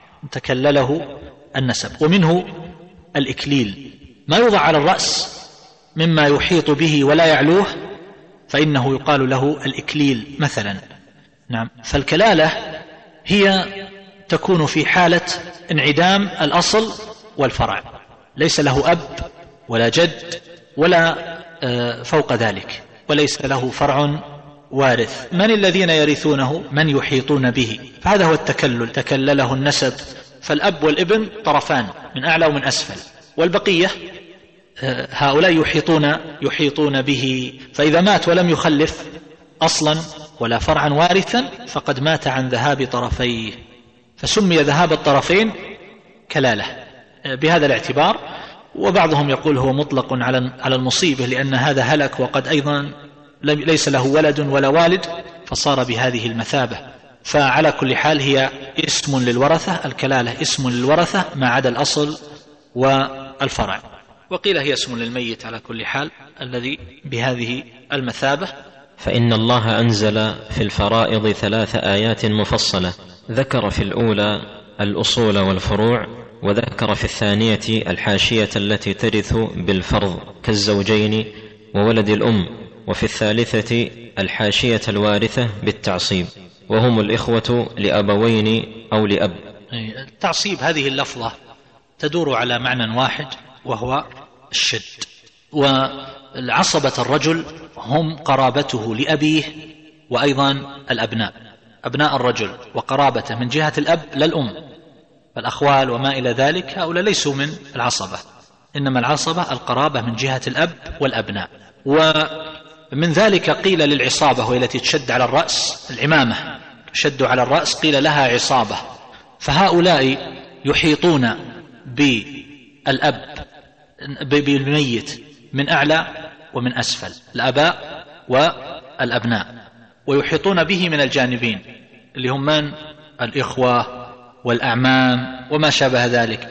تكلله النسب. ومنه الإكليل، ما يوضع على الرأس مما يحيط به ولا يعلوه فإنه يقال له الإكليل مثلا. نعم، فالكلالة هي تكون في حالة انعدام الأصل والفرع، ليس له أب ولا جد ولا فوق ذلك، وليس له فرع وارث. من الذين يرثونه؟ من يحيطون به، فهذا هو التكلل، تكلله النسب. فالأب والابن طرفان من أعلى ومن أسفل، والبقية هؤلاء يحيطون يحيطون به. فإذا مات ولم يخلف أصلا ولا فرعا وارثا فقد مات عن ذهاب طرفيه، فسمي ذهاب الطرفين كلالة بهذا الاعتبار. وبعضهم يقول هو مطلق على على المصيبة، لأن هذا هلك وقد أيضا ليس له ولد ولا والد، فصار بهذه المثابة. فعلى كل حال هي اسم للورثة، الكلالة اسم للورثة ما عدا الأصل والفرع. وقيل هي اسم للميت على كل حال الذي بهذه المثابة. فإن الله أنزل في الفرائض ثلاث آيات مفصلة، ذكر في الأولى الأصول والفروع، وذكر في الثانية الحاشية التي ترث بالفرض كالزوجين وولد الأم، وفي الثالثة الحاشية الوارثة بالتعصيب، وهم الإخوة لأبوين أو لأب. التعصيب هذه اللفظة تدور على معنى واحد وهو الشد. والعصبة الرجل هم قرابته لأبيه، وأيضا الأبناء، أبناء الرجل وقرابته من جهة الأب لا الأم، فالأخوال وما إلى ذلك هؤلاء ليسوا من العصبة، إنما العصبة القرابة من جهة الأب والأبناء. ومن ذلك قيل للعصابة وهي التي تشد على الرأس، العمامة تشد على الرأس قيل لها عصابة. فهؤلاء يحيطون بالأب بالميت من أعلى ومن أسفل، الآباء والأبناء، ويحيطون به من الجانبين اللي هم من الإخوة والأعمام وما شابه ذلك.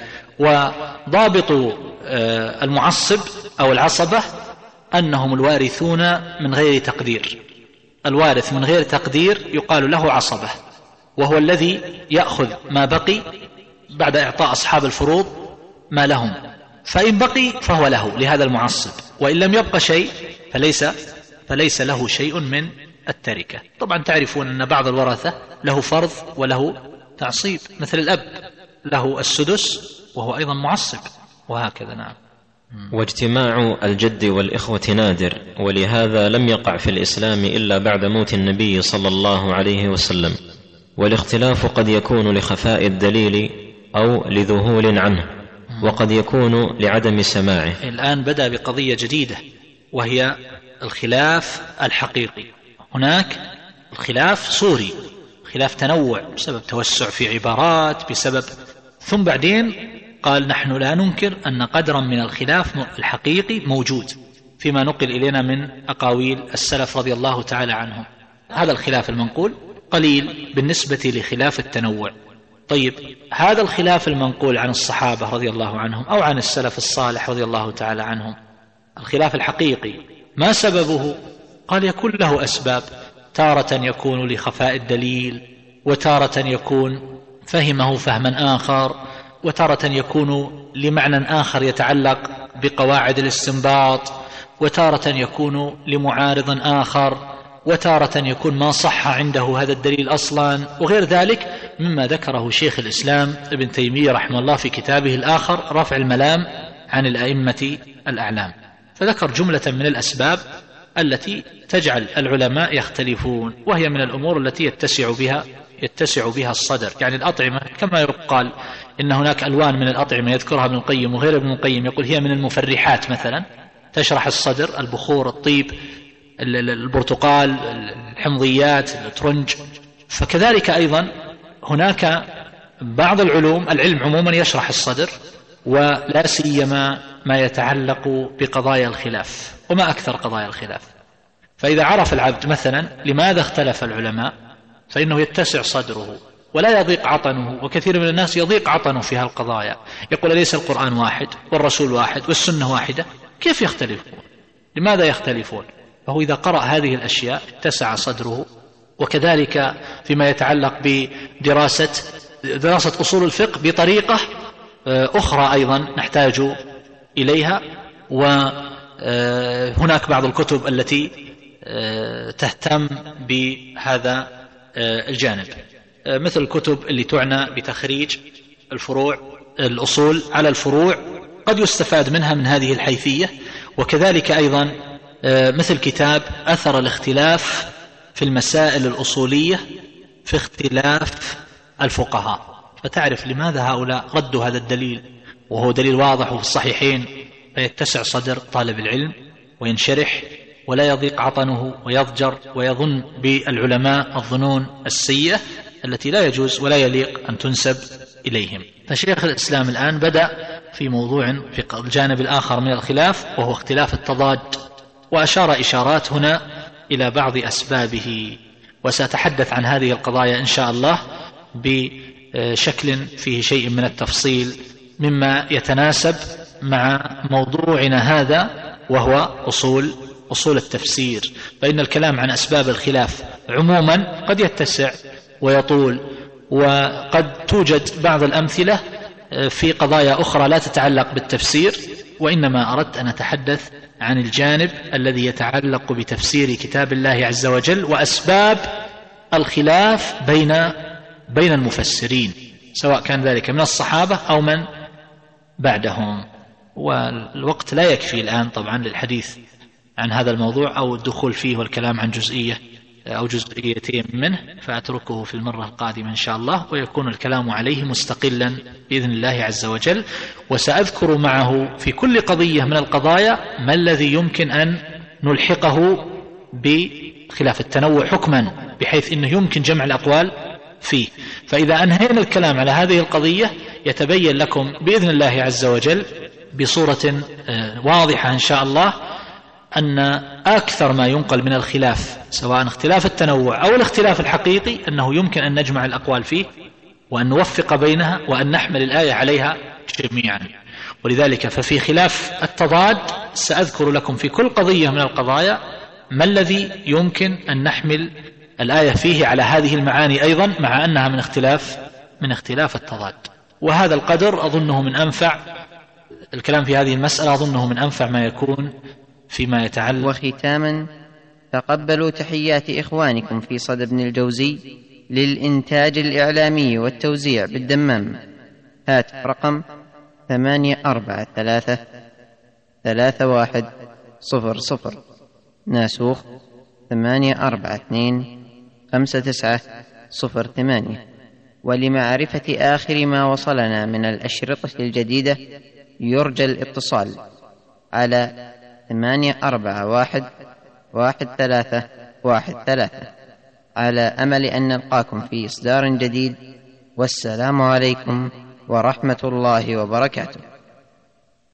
وضابط المعصب أو العصبة أنهم الوارثون من غير تقدير، الوارث من غير تقدير يقال له عصبة، وهو الذي يأخذ ما بقي بعد إعطاء أصحاب الفروض ما لهم، فإن بقي فهو له لهذا المعصب، وإن لم يبقى شيء فليس, فليس له شيء من التركة. طبعا تعرفون أن بعض الورثة له فرض وله تعصيب، مثل الأب له السدس وهو أيضا معصب، وهكذا. نعم. واجتماع الجد والإخوة نادر، ولهذا لم يقع في الإسلام إلا بعد موت النبي صلى الله عليه وسلم، والاختلاف قد يكون لخفاء الدليل أو لذهول عنه، وقد يكون لعدم سماعه. الآن بدأ بقضية جديدة وهي الخلاف الحقيقي. هناك الخلاف صوري، خلاف تنوع بسبب توسع في عبارات، بسبب ثم بعدين قال نحن لا ننكر أن قدرا من الخلاف الحقيقي موجود فيما نقل إلينا من أقاويل السلف رضي الله تعالى عنهم. هذا الخلاف المنقول قليل بالنسبة لخلاف التنوع. طيب، هذا الخلاف المنقول عن الصحابة رضي الله عنهم أو عن السلف الصالح رضي الله تعالى عنهم، الخلاف الحقيقي، ما سببه؟ قال يكون له أسباب، تارة يكون لخفاء الدليل، وتارة يكون فهمه فهما آخر، وتارة يكون لمعنى آخر يتعلق بقواعد الاستنباط، وتارة يكون لمعارض آخر، وتارة يكون ما صح عنده هذا الدليل أصلا، وغير ذلك مما ذكره شيخ الإسلام ابن تيمية رحمه الله في كتابه الآخر رفع الملام عن الأئمة الأعلام. فذكر جملة من الأسباب التي تجعل العلماء يختلفون، وهي من الأمور التي يتسع بها يتسع بها الصدر. يعني الأطعمة كما يقال إن هناك ألوان من الأطعمة يذكرها ابن القيم وغير ابن القيم، يقول هي من المفرحات مثلا، تشرح الصدر، البخور، الطيب، البرتقال، الحمضيات، الترنج. فكذلك أيضا هناك بعض العلوم، العلم عموما يشرح الصدر، ولا سيما ما يتعلق بقضايا الخلاف، وما أكثر قضايا الخلاف. فإذا عرف العبد مثلا لماذا اختلف العلماء فإنه يتسع صدره ولا يضيق عطنه. وكثير من الناس يضيق عطنه في هالقضايا، يقول ليس القرآن واحد والرسول واحد والسنة واحدة، كيف يختلفون؟ لماذا يختلفون؟ فهو إذا قرأ هذه الأشياء اتسع صدره. وكذلك فيما يتعلق بدراسة دراسة أصول الفقه بطريقة أخرى أيضا نحتاج إليها. وهناك بعض الكتب التي تهتم بهذا الجانب، مثل الكتب اللي تعنى بتخريج الفروع الأصول على الفروع، قد يستفاد منها من هذه الحيثية. وكذلك أيضا مثل كتاب أثر الاختلاف في المسائل الأصولية في اختلاف الفقهاء، فتعرف لماذا هؤلاء ردوا هذا الدليل وهو دليل واضح وفي الصحيحين، فيتسع صدر طالب العلم وينشرح ولا يضيق عطنه ويضجر ويظن بالعلماء الظنون السيئة التي لا يجوز ولا يليق أن تنسب إليهم. فشيخ الإسلام الآن بدأ في موضوع في الجانب الآخر من الخلاف، وهو اختلاف التضاد، وأشار إشارات هنا إلى بعض أسبابه، وسأتحدث عن هذه القضايا إن شاء الله بشكل فيه شيء من التفصيل مما يتناسب مع موضوعنا هذا، وهو أصول أصول التفسير. فإن الكلام عن أسباب الخلاف عموما قد يتسع ويطول، وقد توجد بعض الأمثلة في قضايا أخرى لا تتعلق بالتفسير، وإنما أردت أن أتحدث عن الجانب الذي يتعلق بتفسير كتاب الله عز وجل وأسباب الخلاف بين بين المفسرين، سواء كان ذلك من الصحابة أو من بعدهم. والوقت لا يكفي الآن طبعا للحديث عن هذا الموضوع أو الدخول فيه والكلام عن جزئية أو جزئيتين منه، فأتركه في المرة القادمة إن شاء الله، ويكون الكلام عليه مستقلا بإذن الله عز وجل. وسأذكر معه في كل قضية من القضايا ما الذي يمكن أن نلحقه بخلاف التنوع حكما، بحيث أنه يمكن جمع الأقوال فيه. فإذا أنهينا الكلام على هذه القضية يتبين لكم بإذن الله عز وجل بصورة واضحة إن شاء الله أن أكثر ما ينقل من الخلاف، سواء اختلاف التنوع أو الاختلاف الحقيقي، أنه يمكن أن نجمع الأقوال فيه وأن نوفق بينها وأن نحمل الآية عليها جميعا. ولذلك ففي خلاف التضاد سأذكر لكم في كل قضية من القضايا ما الذي يمكن أن نحمل الآية فيه على هذه المعاني أيضا، مع أنها من اختلاف من اختلاف التضاد. وهذا القدر أظنه من أنفع الكلام في هذه المسألة، أظنه من أنفع ما يكون فيما يتعلق. وختاما، تقبلوا تحيات إخوانكم في صدى ابن الجوزي للإنتاج الإعلامي والتوزيع بالدمام. هاتف رقم ثمانية أربعة ثلاثة ثلاثة واحد صفر صفر، ناسوخ ثمانية أربعة اثنين خمسة تسعة صفر ثمانية. ولمعرفة آخر ما وصلنا من الأشرطة الجديدة يرجى الاتصال على ثمانية أربعة واحد واحد ثلاثة واحد ثلاثة، على أمل أن نلقاكم في إصدار جديد. والسلام عليكم ورحمة الله وبركاته.